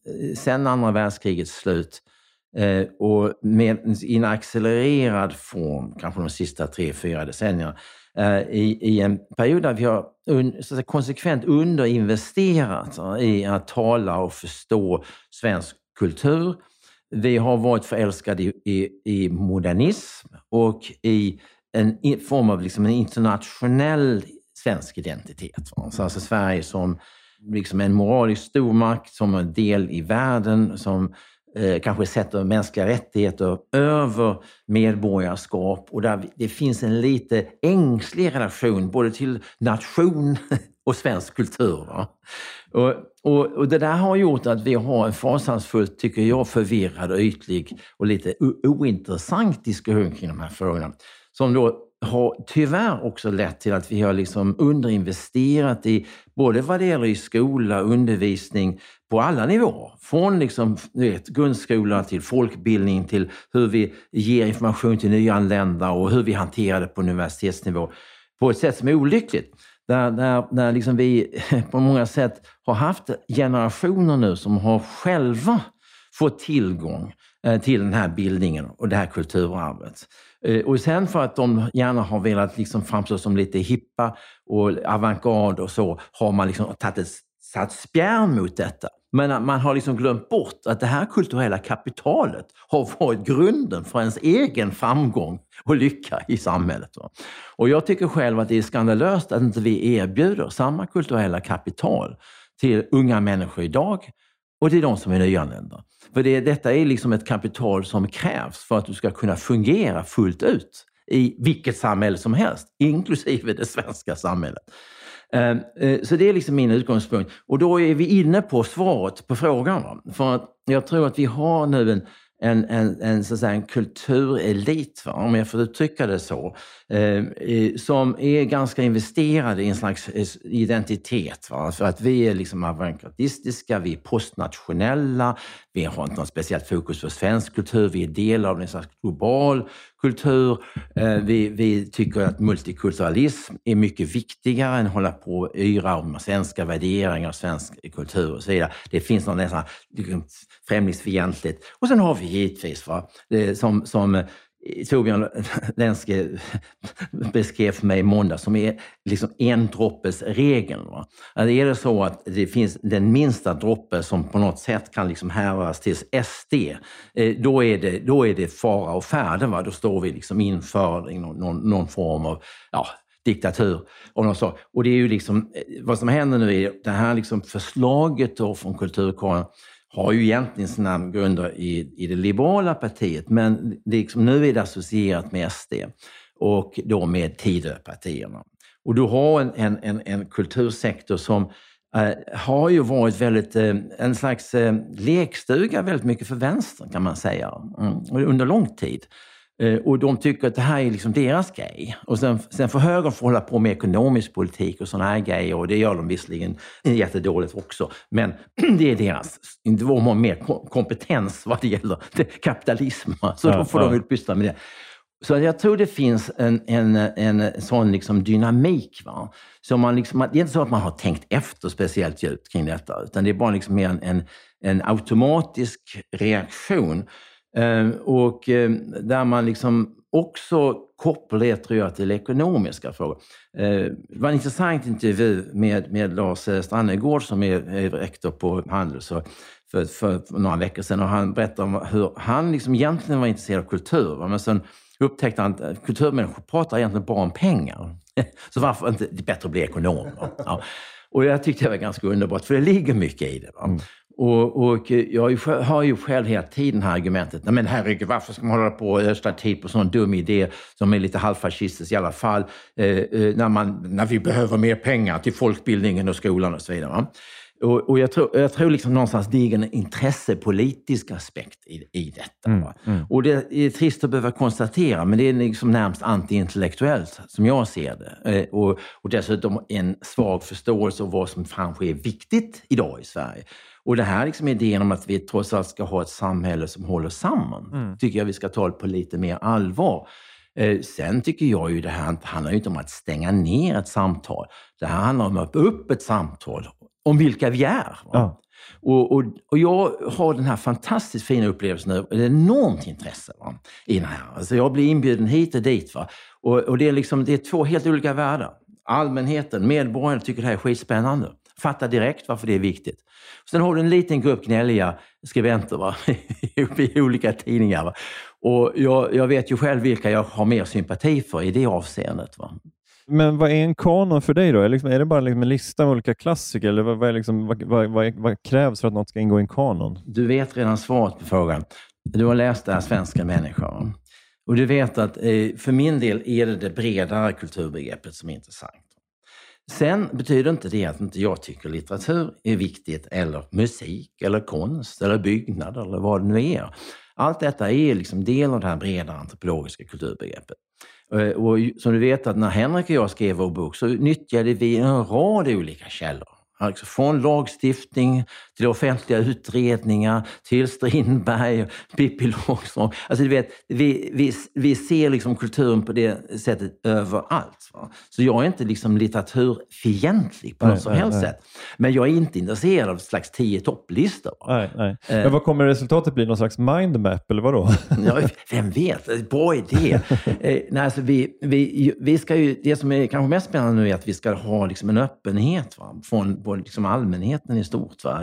sedan andra världskrigets slut, Eh, och med en accelererad form, kanske de sista tre, fyra decennierna, eh, i, i en period där vi har un, så att säga, konsekvent underinvesterat eh, i att tala och förstå svensk kultur. Vi har varit förälskade i, i, i modernism och i en i form av liksom en internationell svensk identitet. Va? Så alltså Sverige som liksom en moralisk stormakt, som en del i världen, som Eh, kanske sätter mänskliga rättigheter över medborgarskap, och där det finns en lite ängslig relation både till nation och svensk kultur. Va? Och, och, och det där har gjort att vi har en fasansfullt, tycker jag, förvirrad och ytlig och lite o- ointressant diskussion kring de här frågorna, som då har tyvärr också lett till att vi har liksom underinvesterat i både vad det gäller i skola, undervisning på alla nivåer. Från liksom, vet, grundskola till folkbildning, till hur vi ger information till nyanlända och hur vi hanterar det på universitetsnivå på ett sätt som är olyckligt. Där, där, där liksom vi på många sätt har haft generationer nu som har själva fått tillgång till den här bildningen och det här kulturarvet. Och sen för att de gärna har velat liksom framstå som lite hippa och avantgarde och så, har man liksom tagit ett, satt spjärn mot detta. Men man har liksom glömt bort att det här kulturella kapitalet har varit grunden för ens egen framgång och lycka i samhället. Och jag tycker själv att det är skandalöst att inte vi erbjuder samma kulturella kapital till unga människor idag och till de som är nyanlända. För det, detta är liksom ett kapital som krävs för att du ska kunna fungera fullt ut i vilket samhälle som helst, inklusive det svenska samhället. Så det är liksom min utgångspunkt. Och då är vi inne på svaret på frågan. Va? För att jag tror att vi har nu en, en, en, en, så att säga, en kulturelit, va? Om jag får uttrycka det så, eh, som är ganska investerade i en slags identitet. Va? För att vi är liksom avantgardistiska, vi är postnationella, vi har inte något speciellt fokus på svensk kultur, vi är del av en slags global kultur. Eh, vi, vi tycker att multikulturalism är mycket viktigare än att hålla på och yra om svenska värderingar, svensk kultur och så vidare. Det finns något nästan främlingsfientligt. Och sen har vi givetvis, va, det, som, som Torbjörn Lenske beskrev för mig i måndag, som är liksom en droppes regeln. Va? Alltså är det så att det finns den minsta droppe som på något sätt kan liksom härröras till S D, då är det, då är det fara och färde. Va? Då står vi liksom inför någon, någon, någon form av ja, diktatur. Och, något så. Och det är ju liksom, vad som händer nu är det här liksom förslaget då från Kulturkanon har ju egentligen sina grunder i, i det liberala partiet, men det liksom, nu är det associerat med S D. och då med Tidöpartierna. Och du har en, en, en, en kultursektor som eh, har ju varit väldigt, eh, en slags eh, lekstuga väldigt mycket för vänstern kan man säga, mm, under lång tid. Eh, och de tycker att det här är liksom deras grej. Och sen, sen får högern få hålla på med ekonomisk politik och sådana här grejer, och det gör de visserligen jättedåligt också. Men det är deras, inte var man mer kompetens vad det gäller det, kapitalism. Så ja, då får ja. de utbyta med det. Så jag tror det finns en, en, en sån liksom dynamik. Va? Så man liksom, det är inte så att man har tänkt efter speciellt djupt kring detta, utan det är bara liksom en, en, en automatisk reaktion. Uh, och uh, där man liksom också kopplar det, tror jag, till ekonomiska frågor. Uh, det var en intressant intervju med, med Lars Strannegård som är, är rektor på Handels för, för, för några veckor sedan, och han berättade om hur han liksom egentligen var intresserad av kultur. Va? Men sen upptäckte han att kulturmänniskor pratar egentligen bara om pengar. Så varför inte det är bättre att bli ekonom? Ja. Och jag tyckte det var ganska underbart, för det ligger mycket i det. Va? Mm. Och, och jag har ju själv hela tiden här argumentet, nej men herregud, varför ska man hålla på och östra tid på sån dum idé som är lite halvfascistisk i alla fall, eh, när, man, när vi behöver mer pengar till folkbildningen och skolan och så vidare. Va? Och, och jag tror, jag tror liksom någonstans det är en intressepolitisk aspekt i, i detta. Mm, mm. Och det är trist att behöva konstatera, men det är liksom närmast antiintellektuellt som jag ser det. Eh, och, och dessutom en svag förståelse av vad som kanske är viktigt idag i Sverige. Och det här liksom idén om att vi trots allt ska ha ett samhälle som håller samman, mm. tycker jag vi ska ta det på lite mer allvar. Eh, sen tycker jag ju det här handlar ju inte om att stänga ner ett samtal. Det här handlar om att öppna upp ett samtal om vilka vi är. Ja. Och, och, och jag har den här fantastiskt fina upplevelsen nu. Det är enormt intresse va, i den här. Alltså jag blir inbjuden hit och dit. Va? Och, och det, är liksom, det är två helt olika världar. Allmänheten, medborgarna tycker det här är skitspännande. Fattar direkt varför det är viktigt. Sen har du en liten grupp gnälliga skribenter va? I olika tidningar. Va? Och jag, jag vet ju själv vilka jag har mer sympati för i det avseendet. Va? Men vad är en kanon för dig då? Är, liksom, är det bara liksom en lista av olika klassiker? Eller vad, vad, är liksom, vad, vad, vad, vad krävs för att något ska ingå i en kanon? Du vet redan svaret på frågan. Du har läst det här Svenska människor. Och du vet att eh, för min del är det det bredare kulturbegreppet som är intressant. Sen betyder inte det att inte jag tycker litteratur är viktigt, eller musik, eller konst, eller byggnad, eller vad det nu är. Allt detta är liksom del av det här bredare antropologiska kulturbegreppet. Och som du vet att när Henrik och jag skrev vår bok så nyttjade vi en rad olika källor. Alltså från lagstiftning till offentliga utredningar, till Strindberg, Pippi Långstrump. Alltså du vet, vi, vi, vi ser liksom kulturen på det sättet överallt. Va? Så jag är inte liksom litteraturfientlig på något som helst sätt. Men jag är inte intresserad av slags tio topplistor. Va? Nej, nej. Men uh, vad kommer resultatet bli? Någon slags mindmap eller vadå? Ja, vem vet? Bra idé. eh, nej, alltså vi, vi, vi ska ju, det som är kanske mest spännande nu är att vi ska ha liksom en öppenhet va? Från på liksom allmänheten i stort. Va?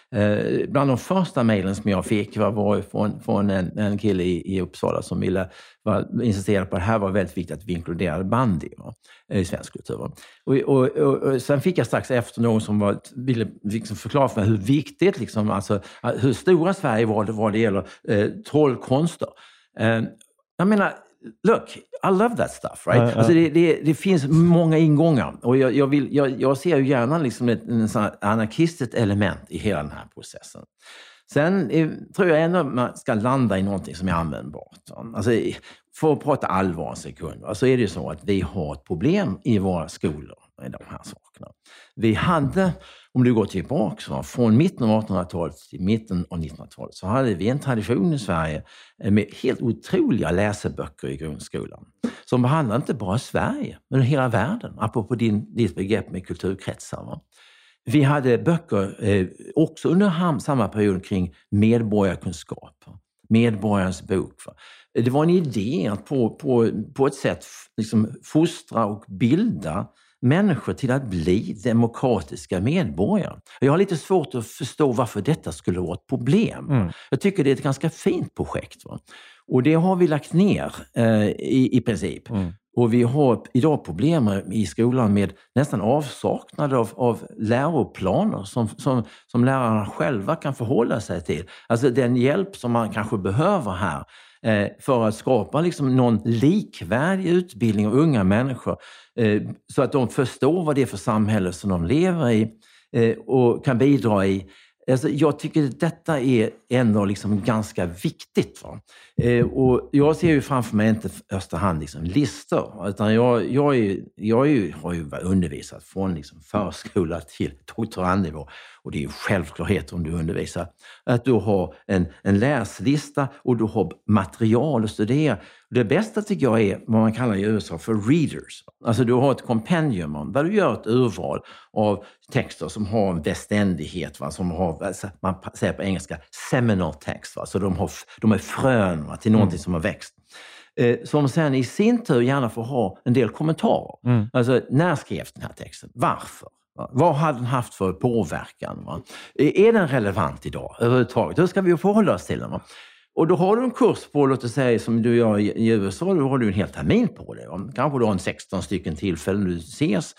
Eh, bland de första mejlen som jag fick var, var från, från en, en kille i, i Uppsala som ville var insisterad på att det här var väldigt viktigt att vi inkluderade bandy va? I svensk kultur. Va? Och, och, och, och sen fick jag strax efter någon som var, ville liksom förklara för mig hur viktigt, liksom, alltså, hur stora Sverige var det vad det gäller eh, trollkonster. Eh, jag menar, look, I love that stuff, right? Uh, uh. Alltså det, det, det finns många ingångar och jag, jag, vill, jag, jag ser ju gärna liksom ett en sån anarkistiskt element i hela den här processen. Sen är, tror jag ändå man ska landa i någonting som är användbart. Alltså, för att prata allvar en sekund, så alltså är det ju så att vi har ett problem i våra skolor i de här sakerna. Vi hade, om du går tillbaka, så från mitten av artonhundratalet till mitten av nittonhundratalet så hade vi en tradition i Sverige med helt otroliga läseböcker i grundskolan. Som behandlar inte bara Sverige, men hela världen, apropå din, ditt begrepp med kulturkretsar. Va? Vi hade böcker eh, också under samma period kring medborgarkunskap, medborgarens bok. Va? Det var en idé att på, på, på ett sätt liksom fostra och bilda människor till att bli demokratiska medborgare. Jag har lite svårt att förstå varför detta skulle vara ett problem. Mm. Jag tycker det är ett ganska fint projekt. Va? Och det har vi lagt ner eh, i, i princip. Mm. Och vi har idag problem i skolan med nästan avsaknad av, av läroplaner som, som, som lärarna själva kan förhålla sig till. Alltså den hjälp som man kanske behöver här eh, för att skapa liksom någon likvärdig utbildning av unga människor eh, så att de förstår vad det är för samhälle som de lever i eh, och kan bidra i. Alltså, jag tycker att detta är ändå liksom ganska viktigt. Va? Eh, och jag ser ju framför mig inte första hand liksom listor, utan jag, jag, är, jag är ju, har ju undervisat från liksom förskola till doktorandnivå. Och det är ju självklarhet om du undervisar att du har en, en läslista och du har material att studera. Det bästa tycker jag är vad man kallar i U S A för readers. Alltså du har ett kompendium där du gör ett urval av texter som har en beständighet, va? Som har, man säger på engelska, seminal text. Va? Så de, har, de är frön, va? Till någonting mm. som har växt. Eh, som sen i sin tur gärna får ha en del kommentarer. Mm. Alltså, när skrevs den här texten? Varför? Vad hade den haft för påverkan? Va? Är den relevant idag överhuvudtaget? Hur ska vi förhålla oss till den? Va? Och då har du en kurs på, låt oss säga, som du gör i U S A, då har du en hel termin på det. Va? Kanske du har en sexton stycken tillfällen du ses.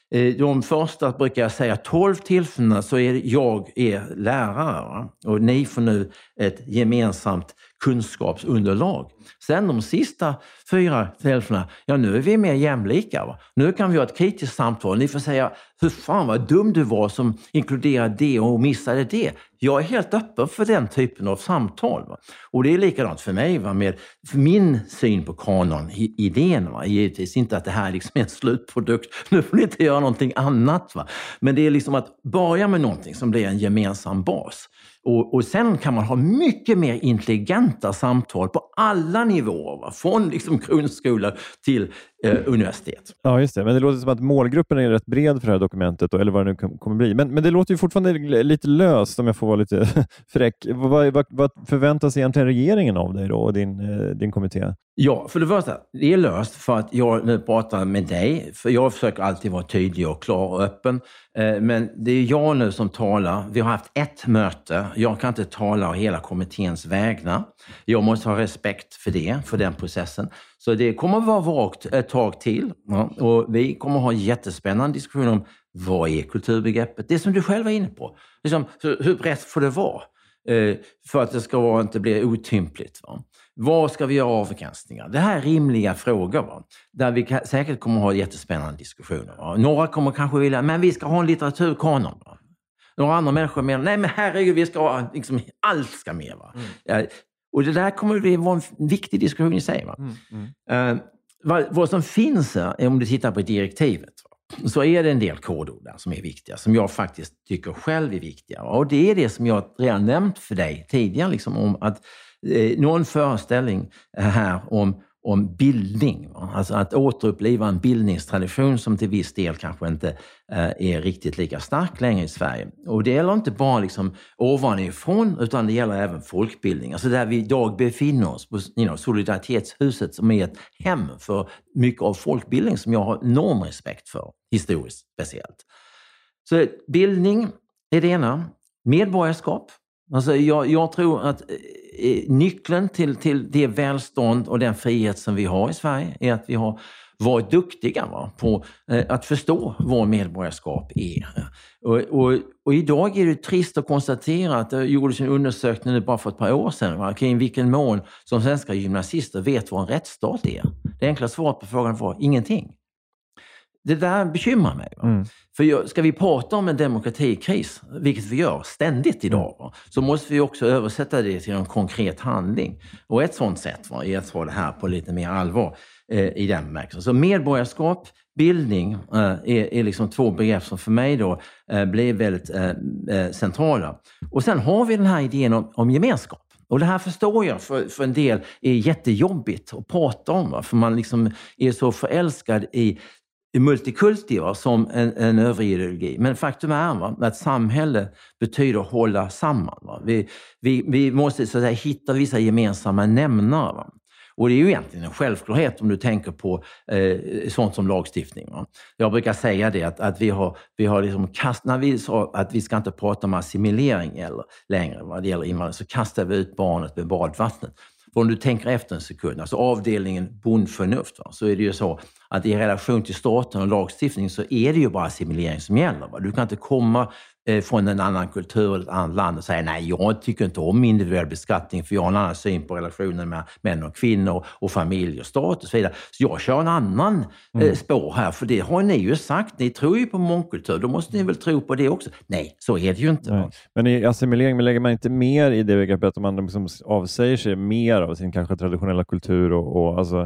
De första brukar jag säga tolv tillfällen så är jag är lärare. Va? Och ni får nu ett gemensamt kunskapsunderlag. Sen de sista fyra tillfällena, ja nu är vi mer jämlika. Va? Nu kan vi ha ett kritiskt samtal. Ni får säga, hur fan vad dum du var som inkluderade det och missade det. Jag är helt öppen för den typen av samtal. Va? Och det är likadant för mig, va? Med för min syn på kanon-idén. Va? Givetvis inte att det här liksom är en slutprodukt. Nu får ni inte göra någonting annat. Va? Men det är liksom att börja med någonting som blir en gemensam bas. Och, och sen kan man ha mycket mer intelligenta samtal på alla nivåer. Va? Från liksom grundskola till eh, universitet. Ja, just det. Men det låter som att målgruppen är rätt bred för det här dokumentet. Eller vad det nu kommer bli. Men, men det låter ju fortfarande lite löst, om jag får vara lite fräck. Vad, vad, vad förväntas egentligen regeringen av dig då och din, din kommitté? Ja, för det första, det är löst för att jag nu pratar med dig. För jag försöker alltid vara tydlig och klar och öppen. Men det är jag nu som talar. Vi har haft ett möte. Jag kan inte tala av hela kommitténs vägnar. Jag måste ha respekt för det, för den processen. Så det kommer att vara vagt ett tag till. Och vi kommer att ha en jättespännande diskussion om vad är kulturbegreppet? Det som du själv var inne på. Liksom, hur brett får det vara? För att det ska vara, inte bli otympligt. Va? Vad ska vi göra avgränsningar? Det här är rimliga frågor. Va? Där vi kan, säkert kommer att ha jättespännande diskussioner. Va? Några kommer kanske vilja, men vi ska ha en litteraturkanon. Va? Några andra människor menar, nej men herregud, vi ska ha, liksom, allt ska med. Va? Mm. Ja, och det där kommer att vara en viktig diskussion i sig. Va? Mm. Mm. Uh, vad, vad som finns är, om du tittar på direktivet, va? Så är det en del kodord där som är viktiga, som jag faktiskt tycker själv är viktiga. Och det är det som jag redan nämnt för dig tidigare, liksom, om att eh, någon föreställning här om, om bildning. Alltså att återuppliva en bildningstradition som till viss del kanske inte eh, är riktigt lika stark längre i Sverige. Och det gäller inte bara liksom ovanifrån, utan det gäller även folkbildning. Alltså där vi idag befinner oss på you know, Solidaritetshuset, som är ett hem för mycket av folkbildning som jag har enorm respekt för, historiskt speciellt. Så bildning är det ena. Medborgarskap. Alltså jag, jag tror att eh, nyckeln till, till det välstånd och den frihet som vi har i Sverige är att vi har varit duktiga, va, på eh, att förstå vad medborgarskap är. Och, och, och idag är det trist att konstatera att det gjordes en undersökning bara för ett par år sedan, va, kring vilken mån som svenska gymnasister vet vad en rättsstat är. Det enkla svaret på frågan var ingenting. Det där bekymrar mig. Va? Mm. För ska vi prata om en demokratikris, vilket vi gör ständigt idag, va? Så måste vi också översätta det till en konkret handling. Och ett sådant sätt, va, är att ta det här på lite mer allvar eh, i den bemärkelsen. Så medborgarskap, bildning eh, är, är liksom två begrepp som för mig då eh, blir väldigt eh, eh, centrala. Och sen har vi den här idén om, om gemenskap. Och det här förstår jag för, för en del är jättejobbigt att prata om, va? För man liksom är så förälskad i multikulti, va, som en, en överideologi. Men faktum är, va, att samhälle betyder hålla samman. Va. Vi, vi, vi måste så att säga hitta vissa gemensamma nämnare. Va. Och det är ju egentligen en självklarhet om du tänker på eh, sånt som lagstiftning. Va. Jag brukar säga det att, att vi har, vi har liksom kast, när vi sa att vi ska inte prata om assimilering eller, längre vad det gäller invandring, så kastar vi ut barnet med badvattnet. För om du tänker efter en sekund, alltså avdelningen bondförnuft, va, så är det ju så att i relation till staten och lagstiftning så är det ju bara assimilering som gäller. Va? Du kan inte komma eh, från en annan kultur eller ett annat land och säga nej, jag tycker inte om individuell beskattning för jag har en annan syn på relationen med män och kvinnor och familj och stat och så vidare. Så jag kör en annan mm. eh, spår här, för det har ni ju sagt. Ni tror ju på mångkultur, då måste ni väl tro på det också. Nej, så är det ju inte. Nej. Men i assimilering lägger man inte mer i det begreppet om man liksom avsäger sig mer av sin kanske traditionella kultur och, och alltså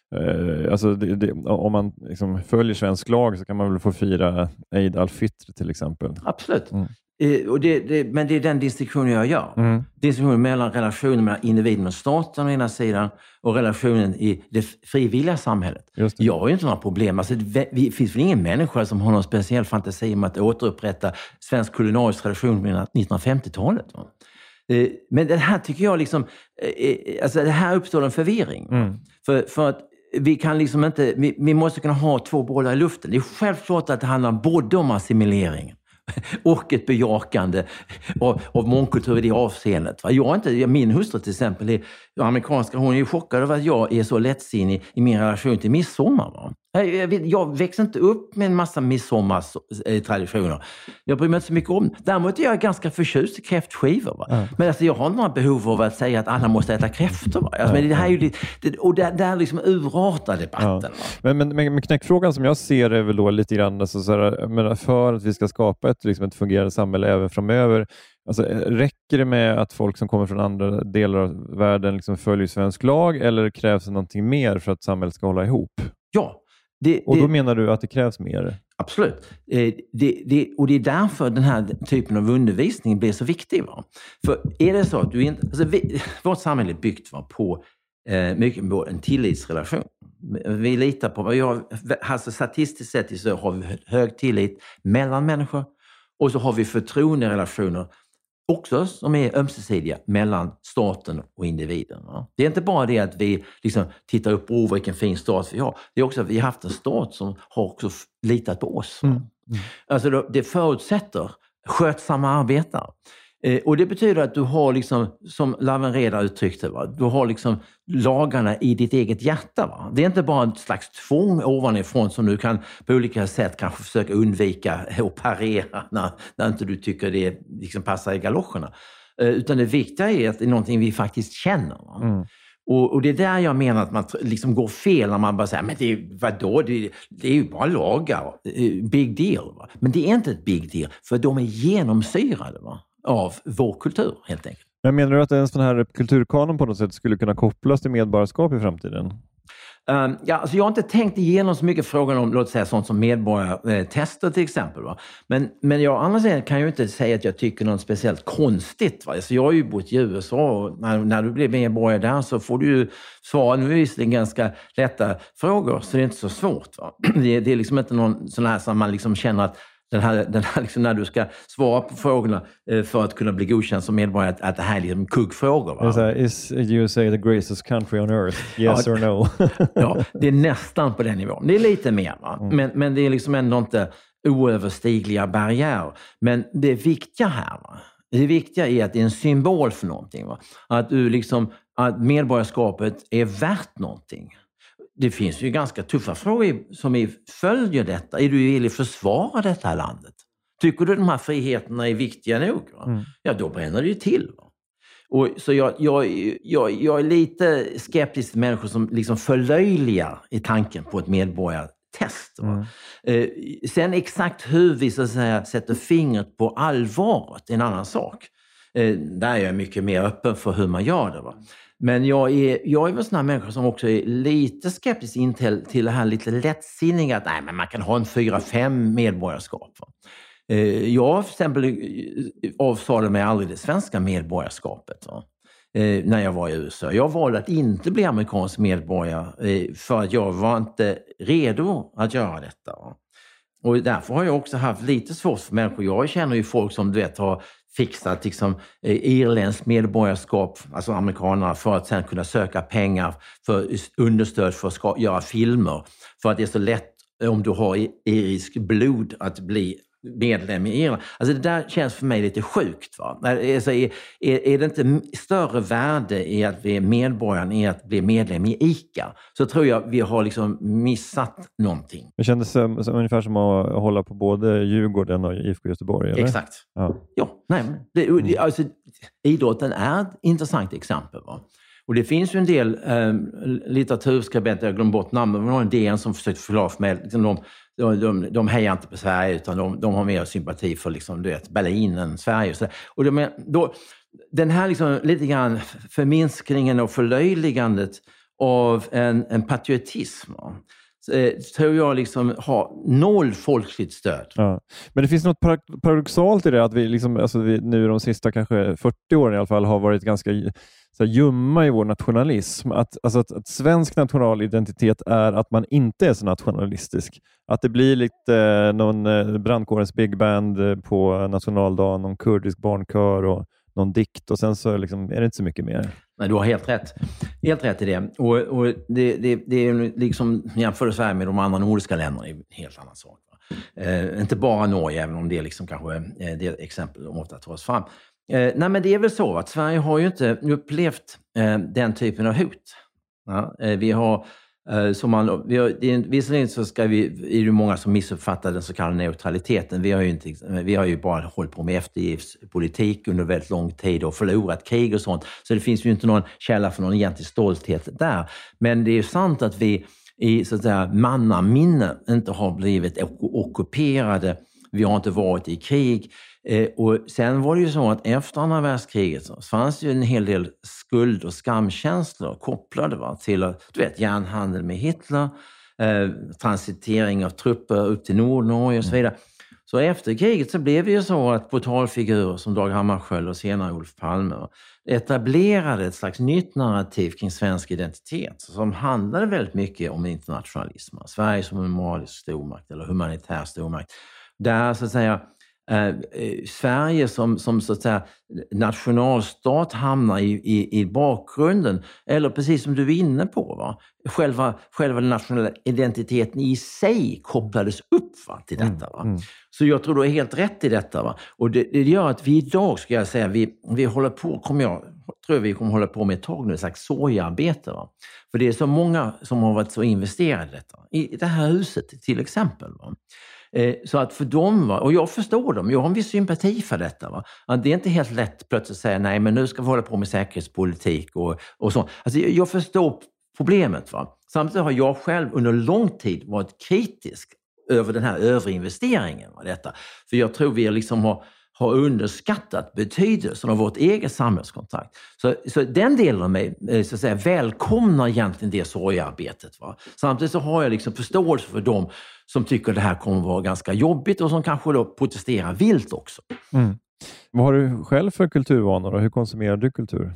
Alltså det, det, om man liksom följer svensk lag så kan man väl få fira Eid al-Fitr till exempel. Absolut. Mm. Eh, och det, det, men det är den distinktionen jag gör. Mm. Distinktionen mellan relationen mellan individen och staten å ena sidan och relationen i det frivilliga samhället. Jag har ju inte några problem. Alltså, det, det finns väl ingen människa som har någon speciell fantasi om att återupprätta svensk kulinarisk tradition på nittonhundrafemtiotalet. Eh, men det här tycker jag liksom, eh, alltså det här uppstår en förvirring. Mm. För, för att vi kan liksom inte, vi, vi måste kunna ha två bollar i luften. Det är självklart att det handlar både om assimilering och ett bejakande av, av mångkultur i det avseendet. Jag är inte, min hustru till exempel är amerikanska, hon är ju chockad över att jag är så lättsinnig i min relation till midsommar. Va? Jag, jag, jag växer inte upp med en massa midsommartraditioner. Jag bryr mig inte så mycket om. Däremot är jag ganska förtjust i kräftskivor. Va? Mm. Men alltså, jag har några behov av att säga att alla måste äta kräftor. Va? Alltså, men det här är ju det, och det, det här liksom urartar debatten. Ja. Men, men, men, men knäckfrågan som jag ser är väl då lite grann alltså, så här, men för att vi ska skapa ett, liksom, ett fungerande samhälle även framöver. Alltså, räcker det med att folk som kommer från andra delar av världen liksom följer svensk lag, eller krävs det någonting mer för att samhället ska hålla ihop? Ja. Det, och då det, menar du att det krävs mer? Absolut. Eh, det, det, och det är därför den här typen av undervisning blir så viktig. Va? För är det så att du inte... Alltså vi, vårt samhälle är byggt va, på eh, mycket på en tillitsrelation. Vi litar på... Vi har, alltså statistiskt sett så har vi hög tillit mellan människor. Och så har vi förtroenderelationer också som är ömsesidiga mellan staten och individen. Va? Det är inte bara det att vi liksom tittar upp på oh, vilken fin stat vi har. Det är också att vi har haft en stat som har också litat på oss. Mm. Mm. Alltså då, det förutsätter skötsamma arbetare. Eh, och det betyder att du har liksom, som Laven Redar uttryckte, va? Du har liksom lagarna i ditt eget hjärta. Va? Det är inte bara ett slags tvång ovanifrån som du kan på olika sätt kanske försöka undvika och parera när, när inte du tycker det liksom passar i galoscherna. Eh, utan det viktiga är att det är någonting vi faktiskt känner. Va? Mm. Och, och det är där jag menar att man liksom går fel när man bara säger men det är, vadå? Det, det är ju bara lagar. Big deal. Va? Men det är inte ett big deal för de är genomsyrade, va? Av vår kultur helt enkelt. Men menar du att en sån här kulturkanon på något sätt skulle kunna kopplas till medborgarskap i framtiden? Um, ja, alltså jag har inte tänkt igenom så mycket frågan om, låt säga, sånt som medborgartester till exempel. Va? Men, men jag annars kan jag ju inte säga att jag tycker något speciellt konstigt. Va? Alltså jag har ju bott i U S A och när, när du blir medborgare där så får du ju svara nu visserligen ganska lätta frågor så det är inte så svårt. Va? Det, det är liksom inte någon sån här som man liksom känner att Den här, den här liksom när du ska svara på frågorna för att kunna bli godkänd som medborgare, att, att det här är liksom kuggfrågor. Va? Här, is U S A the greatest country on earth? Yes ja, or no? Ja, det är nästan på den nivån. Det är lite mer, va? Mm. Men, men det är liksom ändå inte oöverstigliga barriärer. Men det viktiga här, va? Det viktiga är att det är en symbol för någonting. Va? Att, du liksom, att medborgarskapet är värt någonting. Det finns ju ganska tuffa frågor som följer detta. Är du villig att försvara detta här landet? Tycker du de här friheterna är viktiga nog? Mm. Ja, då bränner det ju till. Va? Och, så jag, jag, jag, jag är lite skeptisk till människor som liksom förlöjligar i tanken på ett medborgartest. Va? Mm. Eh, sen exakt hur vi så att säga, sätter fingret på allvaret är en annan sak. Eh, där är jag mycket mer öppen för hur man gör det. Va? Men jag är, jag är väl sån här människa som också är lite skeptisk in till, till det här lite lättsinniga att nej, men man kan ha en fyra, fem medborgarskap. Va? Eh, jag för exempel avsade mig aldrig det svenska medborgarskapet va? Eh, när jag var i U S A. Jag valde att inte bli amerikansk medborgare eh, för att jag var inte redo att göra detta. Va? Och därför har jag också haft lite svårt för människor. Jag känner ju folk som du vet har fixat liksom, eh, irländskt medborgarskap, alltså amerikanerna, för att sen kunna söka pengar för understöd för att ska, göra filmer. För att det är så lätt om du har irisk blod att bli medlem i Irland. Alltså det där känns för mig lite sjukt. Va? Alltså är, är, är det inte större värde i att bli medborgaren i att bli medlem i ICA, så tror jag vi har liksom missat någonting. Det kändes som, som, ungefär som att hålla på både Djurgården och I F K Göteborg, eller? Exakt. Ja, ja nej, det, det, alltså, idrotten är ett intressant exempel. Va? Och det finns ju en del eh, litteraturskribenter, jag glömde bort namnet, men det var en del som försökte förklara för mig, liksom de, de, de, de hejar inte på Sverige utan de, de har mer sympati för liksom, du vet, Berlin än Sverige. Så, och de, då, den här liksom, lite grann förminskningen och förlöjligandet av en, en patriotism, så, tror jag liksom har noll folkligt stöd. Ja. Men det finns något paradoxalt i det, att vi, liksom, alltså vi nu de sista kanske fyrtio åren i alla fall har varit ganska så här, ljumma i vår nationalism. Att, alltså att, att svensk nationalidentitet är att man inte är så nationalistisk. Att det blir lite eh, någon eh, brandkårens big band eh, på nationaldagen, någon kurdisk barnkör och någon dikt, och sen så liksom, är det inte så mycket mer. Nej, du har helt rätt. Helt rätt i det. Och, och det, det, det är liksom, jämför Sverige med de andra nordiska länderna, är en helt annan sak. Eh, inte bara Norge, även om det liksom kanske eh, det är ett exempel de ofta tar oss fram. Eh, nej, men det är väl så att Sverige har ju inte upplevt eh, den typen av hot. Ja, eh, vi har Så man, vi har, det är, visserligen så ska vi, är det många som missuppfattar den så kallade neutraliteten. Vi har ju, inte, vi har ju bara hållit på med eftergiftspolitik under väldigt lång tid och förlorat krig och sånt. Så det finns ju inte någon källa för någon egentlig stolthet där. Men det är ju sant att vi i så att säga mannaminne inte har blivit ockuperade. Vi har inte varit i krig. Eh, och sen var det ju så att efter andra världskriget så fanns ju en hel del skuld- och skamkänslor kopplade va, till du vet, järnhandel med Hitler, eh, transitering av trupper upp till Nordnorge och så vidare. Så efter kriget så blev det ju så att portalfigurer som Dag Hammarskjöld och senare Olof Palme etablerade ett slags nytt narrativ kring svensk identitet som handlade väldigt mycket om internationalism. Sverige som en moralisk stormakt eller humanitär stormakt. Där så att säga Eh, Sverige som, som så att säga nationalstat hamnar i, i, i bakgrunden, eller precis som du är inne på va? Själva, själva den nationella identiteten i sig kopplades upp va, till detta va? Mm, mm. Så jag tror du är helt rätt i detta va? Och det, det gör att vi idag ska jag säga vi, vi håller på, kommer jag tror vi kommer hålla på med ett tag nu, ett slags sorgarbete va? För det är så många som har varit så investerade i detta i det här huset till exempel va? Så att för dem, va, och jag förstår dem, jag har en viss sympati för detta. Va? Att det är inte helt lätt plötsligt att säga nej, men nu ska vi hålla på med säkerhetspolitik och, och så. Alltså, jag förstår problemet. Va? Samtidigt har jag själv under lång tid varit kritisk över den här överinvesteringen. Va, detta. För jag tror vi liksom har, har underskattat betydelsen av vårt eget samhällskontrakt. Så, så den delen av mig så att säga, välkomnar egentligen det sorgarbetet. Va? Samtidigt så har jag liksom förståelse för dem som tycker det här kommer att vara ganska jobbigt och som kanske då protesterar vilt också. Mm. Vad har du själv för kulturvanor och hur konsumerar du kultur?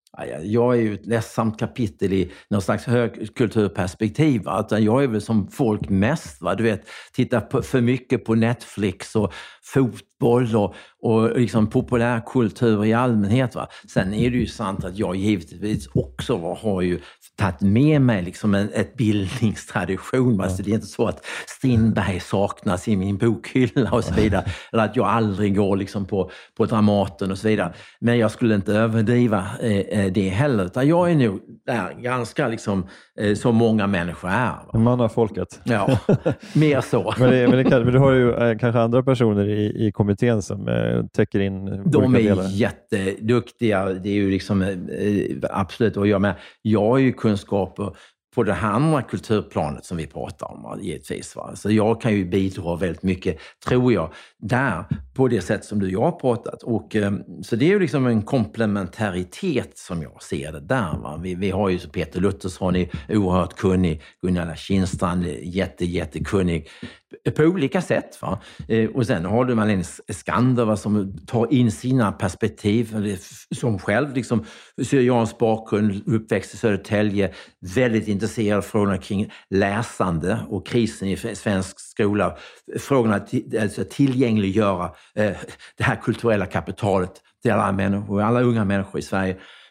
Jag är ju ett ledsamt kapitel i någon slags högkulturperspektiv. Jag är väl som folk mest, va? Du vet, tittar på, för mycket på Netflix och fotboll och, och liksom populärkultur i allmänhet. Va? Sen är det ju sant att jag givetvis också va, har ju tagit med mig liksom en ett bildningstradition. Va? Så det är inte så att Strindberg saknas i min bokhylla och så vidare. Eller att jag aldrig går liksom på, på Dramaten och så vidare. Men jag skulle inte överdriva eh, det heller. Utan jag är nog där ganska liksom eh, som många människor är. Va? En man av folket. Ja, mer så. men, det, men, det kan, men du har ju eh, kanske andra personer i, i kommittén som eh, täcker in de är delar. Jätteduktiga. Det är ju liksom eh, absolut vad jag med. Jag har ju kunskaper på det här andra kulturplanet som vi pratar om, givetvis. Va? Så jag kan ju bidra väldigt mycket, tror jag, där på det sätt som du och jag har pratat. Och, så det är ju liksom en komplementaritet som jag ser det där. Va? Vi, vi har ju Peter Luthersson, är oerhört kunnig, Gunilla Kindstrand är jätte, jättekunnig på olika sätt. Va? Och sen har du Malene Skander va, som tar in sina perspektiv, som själv liksom syriansk bakgrund, uppväxt i Södertälje, väldigt intresserad av frågorna kring läsande och krisen i svensk skola. Frågorna att alltså, tillgängliggöra eh, det här kulturella kapitalet till alla människor, alla unga människor i Sverige.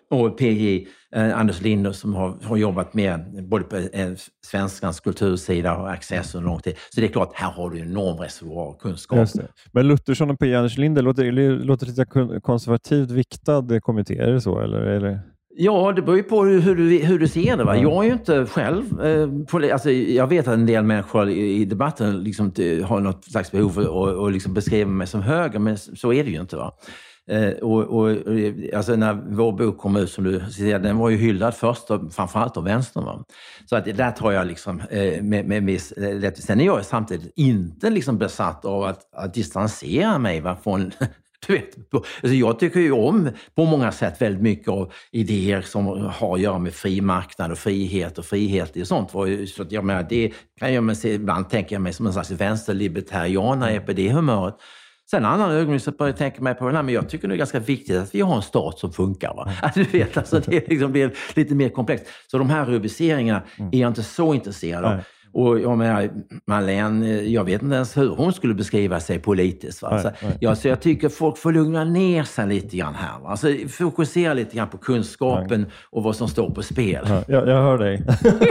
och P J eh, Anders Linder som har, har jobbat med både på eh, svenskans kultursida och Access under lång tid. Så det är klart, här har du en enorm reservoar kunskap. Men Luthersson och P J Anders Linder låter, låter lite konservativt viktad kommitté, är det så? Eller, eller? Ja, det beror ju på hur du, hur du ser det. Va? Jag är ju inte själv... Eh, på, alltså, jag vet att en del människor i, i debatten liksom, har något slags behov och, och liksom beskriver mig som höger, men så är det ju inte. Va? Eh, och, och, alltså, när vår bok kom ut, som du säger, den var ju hyllad först och framförallt av vänstern. Va? Så att där tar jag liksom eh, med, med viss lätt. Sen är jag samtidigt inte liksom besatt av att, att distansera mig va, från... Du vet, alltså jag tycker ju om på många sätt väldigt mycket av idéer som har att göra med fri marknad och frihet och frihet och sånt. Så att jag menar, det kan jag se, ibland tänker jag mig som en slags vänsterlibertarian när jag är på det humöret. Sen en annan ögonblick så börjar jag tänka mig på det här, men jag tycker det är ganska viktigt att vi har en stat som funkar. Va? Alltså, du vet, alltså, det liksom blir lite mer komplext. Så de här rubriceringarna är jag inte så intresserad av. Och jag menar, Marlene, jag vet inte ens hur hon skulle beskriva sig politiskt. Va? Nej, så, nej. Ja, så jag tycker folk får lugna ner sig lite grann här. Va? Alltså, fokusera lite grann på kunskapen nej. Och vad som står på spel. Ja, jag, jag hör dig.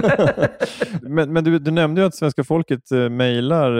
men men du, du nämnde ju att svenska folket uh, mejlar.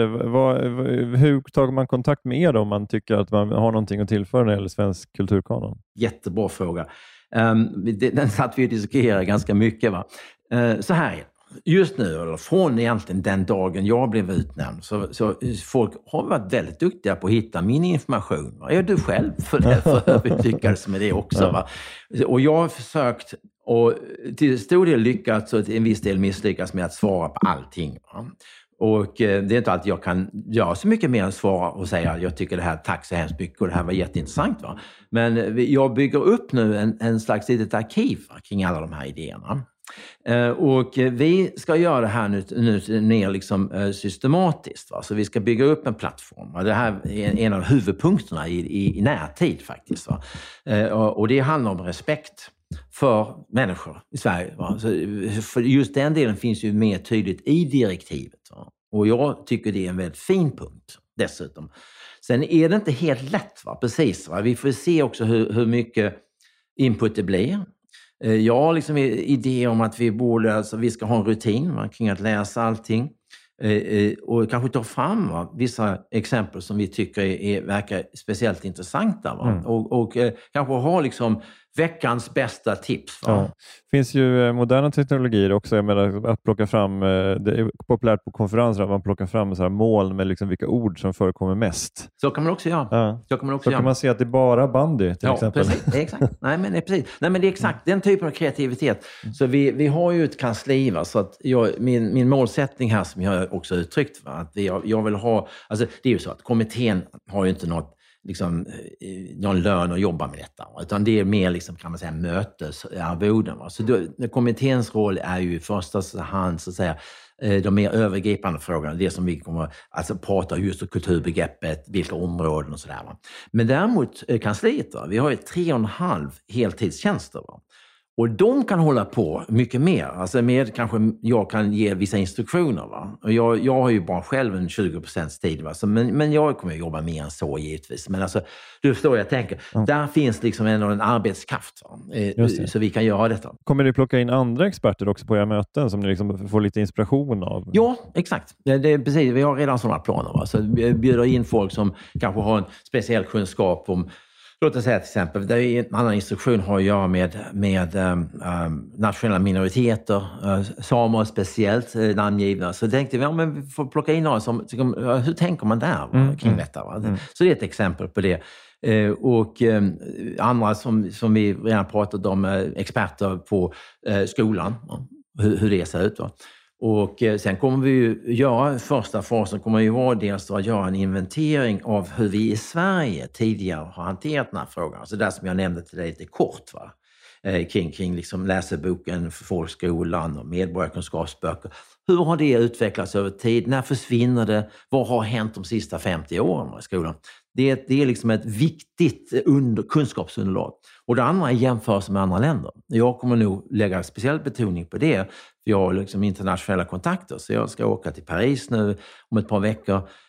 Hur tar man kontakt med er då, om man tycker att man har någonting att tillföra när det gäller svensk kulturkanon? Jättebra fråga. Um, den satt vi och diskuterade ganska mycket. Va? Uh, så här är det. Just nu, eller från egentligen den dagen jag blev utnämnd, så, så folk har varit väldigt duktiga på att hitta min information. Va? Är du själv för det, för att vi lyckades med det också. Va? Och jag har försökt, och till stor del lyckats och till en viss del misslyckats med att svara på allting. Va? Och eh, det är inte alltid jag kan göra så mycket mer än svara och säga att jag tycker det här, tack så hemskt mycket och det här var jätteintressant. Va? Men vi, jag bygger upp nu en, en slags litet arkiv va, kring alla de här idéerna. Uh, och vi ska göra det här nu, nu mer liksom, uh, systematiskt. Va? Så vi ska bygga upp en plattform. Va? Det här är en av huvudpunkterna i, i, i närtid faktiskt. Va? Uh, och, och det handlar om respekt för människor i Sverige. Va? Så, för just den delen finns ju mer tydligt i direktivet. Va? Och jag tycker det är en väldigt fin punkt dessutom. Sen är det inte helt lätt, va? Precis. Va? Vi får se också hur, hur mycket input det blir. Jag har liksom idé om att vi borde, alltså vi ska ha en rutin va, kring att läsa allting eh, och kanske ta fram va, vissa exempel som vi tycker är, är, verkar speciellt intressanta va? Mm. och, och eh, kanske ha liksom veckans bästa tips. Va? Ja. Det finns ju moderna teknologier också. Jag menar, att plocka fram, det är populärt på konferenser att man plockar fram så här mål med liksom vilka ord som förekommer mest. Så kan man också göra. Ja. Så kan man, också så göra. kan man se att det är bara bandy till ja, exempel. Precis. Exakt. Nej, men det är precis. Nej, men det är exakt den typen av kreativitet. Så vi, vi har ju ett kansli. Va? Så att jag, min, min målsättning här som jag också uttryckt, va? Att vi, jag, jag vill ha, alltså det är ju så att kommittén har ju inte något liksom, någon lön att jobba med detta. Utan det är mer liksom, kan man säga, mötesarvoden. Så då, kommitténs roll är ju i första hand så att säga, de mer övergripande frågorna. Det som vi kommer alltså prata just om kulturbegreppet, vilka områden och sådär. Men däremot kansliet, va? Vi har ju tre och en halv heltidstjänster. Va? Och de kan hålla på mycket mer. Alltså med kanske jag kan ge vissa instruktioner. Va? Och jag, jag har ju bara själv en tjugo procent tid. Va? Så, men, men jag kommer att jobba mer än så givetvis. Men alltså, du förstår jag tänker. Mm. Där finns liksom en, en arbetskraft. Eh, så vi kan göra detta. Kommer du plocka in andra experter också på era möten som ni liksom får lite inspiration av? Ja, exakt. Det, det är precis. Vi har redan sådana planer. Va? Så vi bjuder in folk som kanske har en speciell kunskap om. Låt oss säga till exempel, det är en annan instruktion har att göra med, med um, nationella minoriteter, uh, samer speciellt uh, namngivna. Så tänkte vi, ja men vi får plocka in några som, uh, hur tänker man där va, mm, kring detta? Va? Mm. Så det är ett exempel på det. Uh, och um, andra som, som vi redan pratat om, uh, experter på uh, skolan, uh, hur, hur det ser ut va. Och sen kommer vi ju göra, första fasen kommer ju vara dels att göra en inventering av hur vi i Sverige tidigare har hanterat den här frågan. Så där som jag nämnde till dig lite kort va. Eh, kring, kring liksom läseboken för folkskolan och medborgarkunskapsböcker. Hur har det utvecklats över tid? När försvinner det? Vad har hänt de sista femtio åren i skolan? Det är, det är liksom ett viktigt under, kunskapsunderlag. Och det andra är jämförelse med andra länder. Jag kommer nog lägga speciell betoning på det. För jag har liksom internationella kontakter. Så jag ska åka till Paris nu om ett par veckor.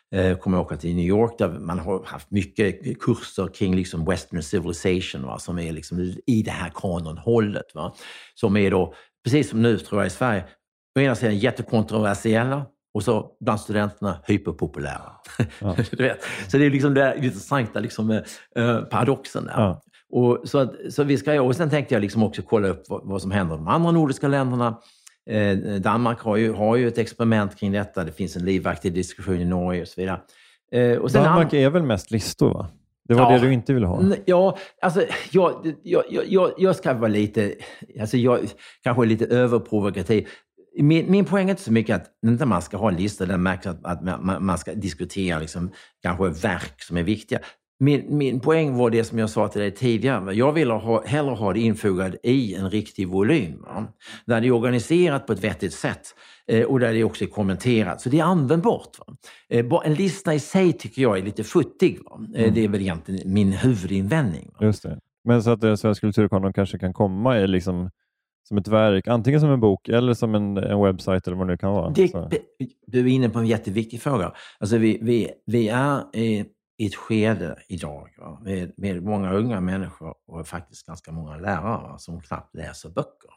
Eh, kommer åka till New York där man har haft mycket kurser kring liksom Western Civilization, va, som är liksom i det här kanonhållet. Va, som är då, precis som nu tror jag i Sverige, å ena sidan jättekontroversiella och så bland studenterna hyperpopulära. Ja. Du vet? Så det är liksom det intressanta liksom, eh, paradoxen där. Ja. Och, så, att, så vi ska, och sen tänkte jag liksom också kolla upp vad, vad som händer i de andra nordiska länderna. Eh, Danmark har ju, har ju ett experiment kring detta. Det finns en livaktig diskussion i Norge och så vidare. Eh, och sen Danmark är väl mest listor, va? Det var ja, det du inte ville ha. Ja, alltså jag, jag, jag, jag ska vara lite, alltså jag kanske är lite överprovokativ. Min, min poäng är inte så mycket att inte man ska ha listor där märks att, att man, man ska diskutera liksom, kanske verk som är viktiga. Min, min poäng var det som jag sa till dig tidigare. Jag vill ha, hellre ha det infogad i en riktig volym. Va? Där det är organiserat på ett vettigt sätt. Eh, och där det också är kommenterat. Så det är användbart. Va? Eh, en lista i sig tycker jag är lite futtig. Va? Eh, mm. Det är väl egentligen min huvudinvändning. Va? Just det. Men så att den svenska kulturkanon kanske kan komma i liksom... som ett verk, antingen som en bok eller som en, en webbsajt eller vad det kan vara. Det, du är inne på en jätteviktig fråga. Alltså vi, vi, vi är i, i ett skede idag va? Med, med många unga människor och faktiskt ganska många lärare va? Som knappt läser böcker.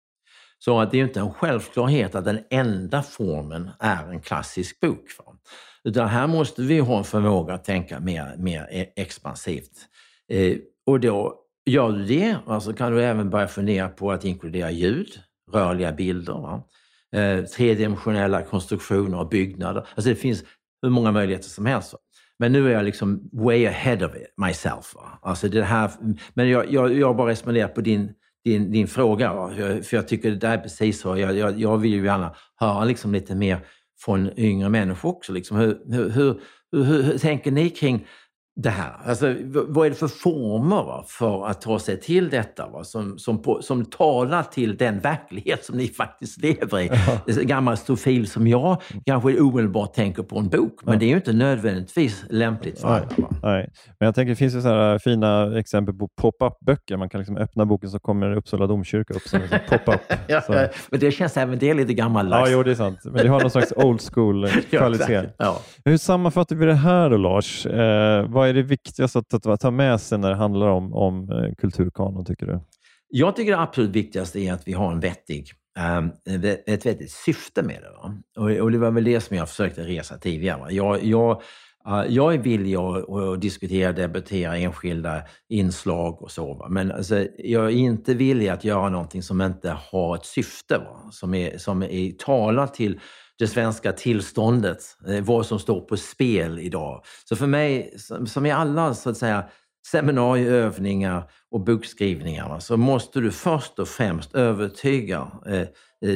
Så att det är inte en självklarhet att den enda formen är en klassisk bok. Va? Utan här måste vi ha en förmåga att tänka mer, mer expansivt. Eh, och då gör du det, alltså kan du även börja fundera på att inkludera ljud, rörliga bilder, va? Eh, tredimensionella konstruktioner och byggnader. Alltså det finns hur många möjligheter som helst. Va? Men nu är jag liksom way ahead of it, myself. Va? Alltså det här, men jag, jag, jag bara responderar på din, din, din fråga. Va? För jag tycker det där är precis så. Jag, jag, jag vill ju gärna höra liksom lite mer från yngre människor också. Liksom. Hur, hur, hur, hur, hur tänker ni kring det här? Alltså, vad är det för former va, för att ta sig till detta va, som, som, på, som talar till den verklighet som ni faktiskt lever i? Ja. Gammal stofil som jag kanske omedelbart tänker på en bok, men ja. Det är ju inte nödvändigtvis lämpligt för alla. Va? Nej, men jag tänker det finns ju så här fina exempel på pop-up-böcker. Man kan liksom öppna boken så kommer Uppsala domkyrka upp som en pop-up. Ja, så. Men det känns även det lite gammal. Ja, jo, det är sant. Men det har någon slags old school kvalitet. Ja. Hur sammanfattar vi det här då, Lars? Eh, vad är det viktigaste att, att ta med sig när det handlar om, om eh, kulturkanon, tycker du? Jag tycker det absolut viktigaste är att vi har en vettig, um, ett vettigt syfte med det. Va? Och, och det var väl det som jag försökte resa tidigare. Va? Jag, jag, uh, jag är villig att, att diskutera, debattera enskilda inslag och så. Va? Men alltså, jag är inte villig att göra någonting som inte har ett syfte. Va? Som är, som är talat till det svenska tillståndet, vad som står på spel idag. Så för mig, som i alla så att säga seminarieövningar och bokskrivningar, så måste du först och främst övertyga eh,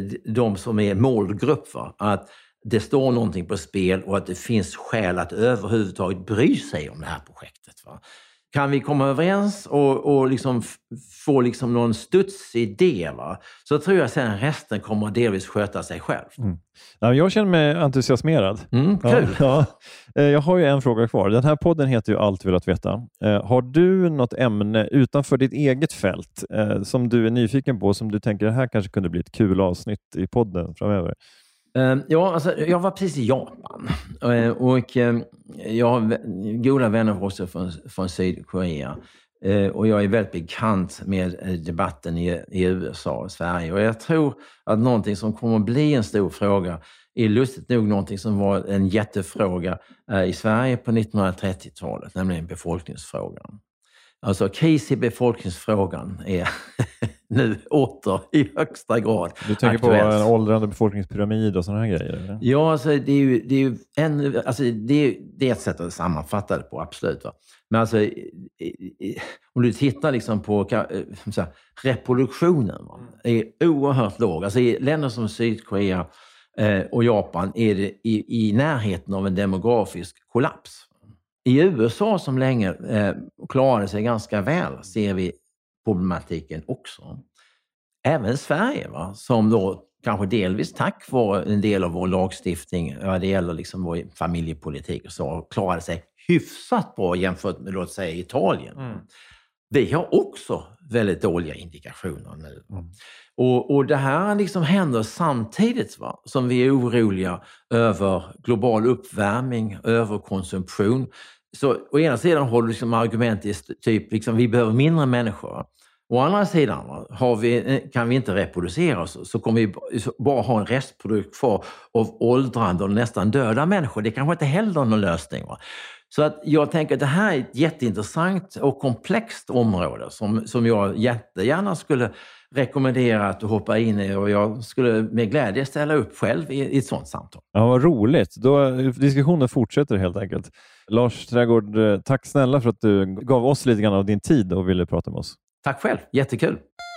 de som är målgrupp va? Att det står någonting på spel och att det finns skäl att överhuvudtaget bry sig om det här projektet. Va? Kan vi komma överens och, och liksom f- få liksom någon studsidé, va? Så tror jag sen resten kommer att delvis sköta sig själv. Mm. Ja, jag känner mig entusiasmerad. Mm, kul. Ja, ja. Jag har ju en fråga kvar. Den här podden heter ju Allt vill att veta. Har du något ämne utanför ditt eget fält som du är nyfiken på, som du tänker det här kanske kunde bli ett kul avsnitt i podden framöver? Ja, alltså, jag var precis i Japan och jag har goda vänner också från, från Sydkorea och jag är väldigt bekant med debatten i, i U S A och Sverige, och jag tror att någonting som kommer att bli en stor fråga är lustigt nog någonting som var en jättefråga i Sverige på nittonhundratrettiotalet, nämligen befolkningsfrågan. Alltså kris i befolkningsfrågan är nu åter i högsta grad Du tänker aktuellt. På en åldrande befolkningspyramid och sådana här grejer? Eller? Ja, alltså det är ju, det är ju en, alltså det är, det är ett sätt att sammanfatta det på, absolut. Va? Men alltså, om du tittar liksom på så här, reproduktionen va? Är oerhört låg. Alltså i länder som Sydkorea eh, och Japan är det i, i närheten av en demografisk kollaps. I U S A som länge eh, klarade sig ganska väl ser vi problematiken också. Även Sverige va, som då kanske delvis tack vare en del av vår lagstiftning, ja, det gäller liksom vår familjepolitik och så, klarade sig hyfsat bra jämfört med låt säga Italien. Mm. Vi har också väldigt dåliga indikationer nu. Mm. Och, och det här liksom händer samtidigt, va, som vi är oroliga över global uppvärmning, överkonsumtion. Så å ena sidan har du liksom argument i typ liksom, vi behöver mindre människor. Å andra sidan, va, har vi, kan vi inte reproducera oss, så kommer vi bara ha en restprodukt kvar av åldrande och nästan döda människor. Det kanske inte heller är någon lösning. Va? Så att jag tänker att det här är ett jätteintressant och komplext område som, som jag jättegärna skulle rekommendera att du hoppar in i, och jag skulle med glädje ställa upp själv i, i ett sådant samtal. Ja, vad roligt. Då, diskussionen fortsätter helt enkelt. Lars Trädgård, tack snälla för att du gav oss lite grann av din tid och ville prata med oss. Tack själv, jättekul.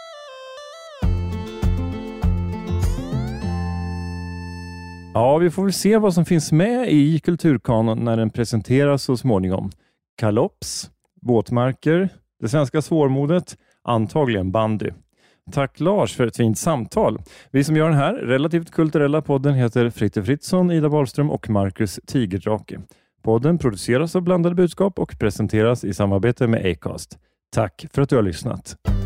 Ja, vi får väl se vad som finns med i kulturkanon när den presenteras så småningom. Kalops, våtmarker, det svenska svårmodet, antagligen bandy. Tack Lars för ett fint samtal. Vi som gör den här relativt kulturella podden heter Fritte Fritzson, Ida Wahlström och Marcus Tigerdrake. Podden produceras av Blandade budskap och presenteras i samarbete med Acast. Tack för att du har lyssnat.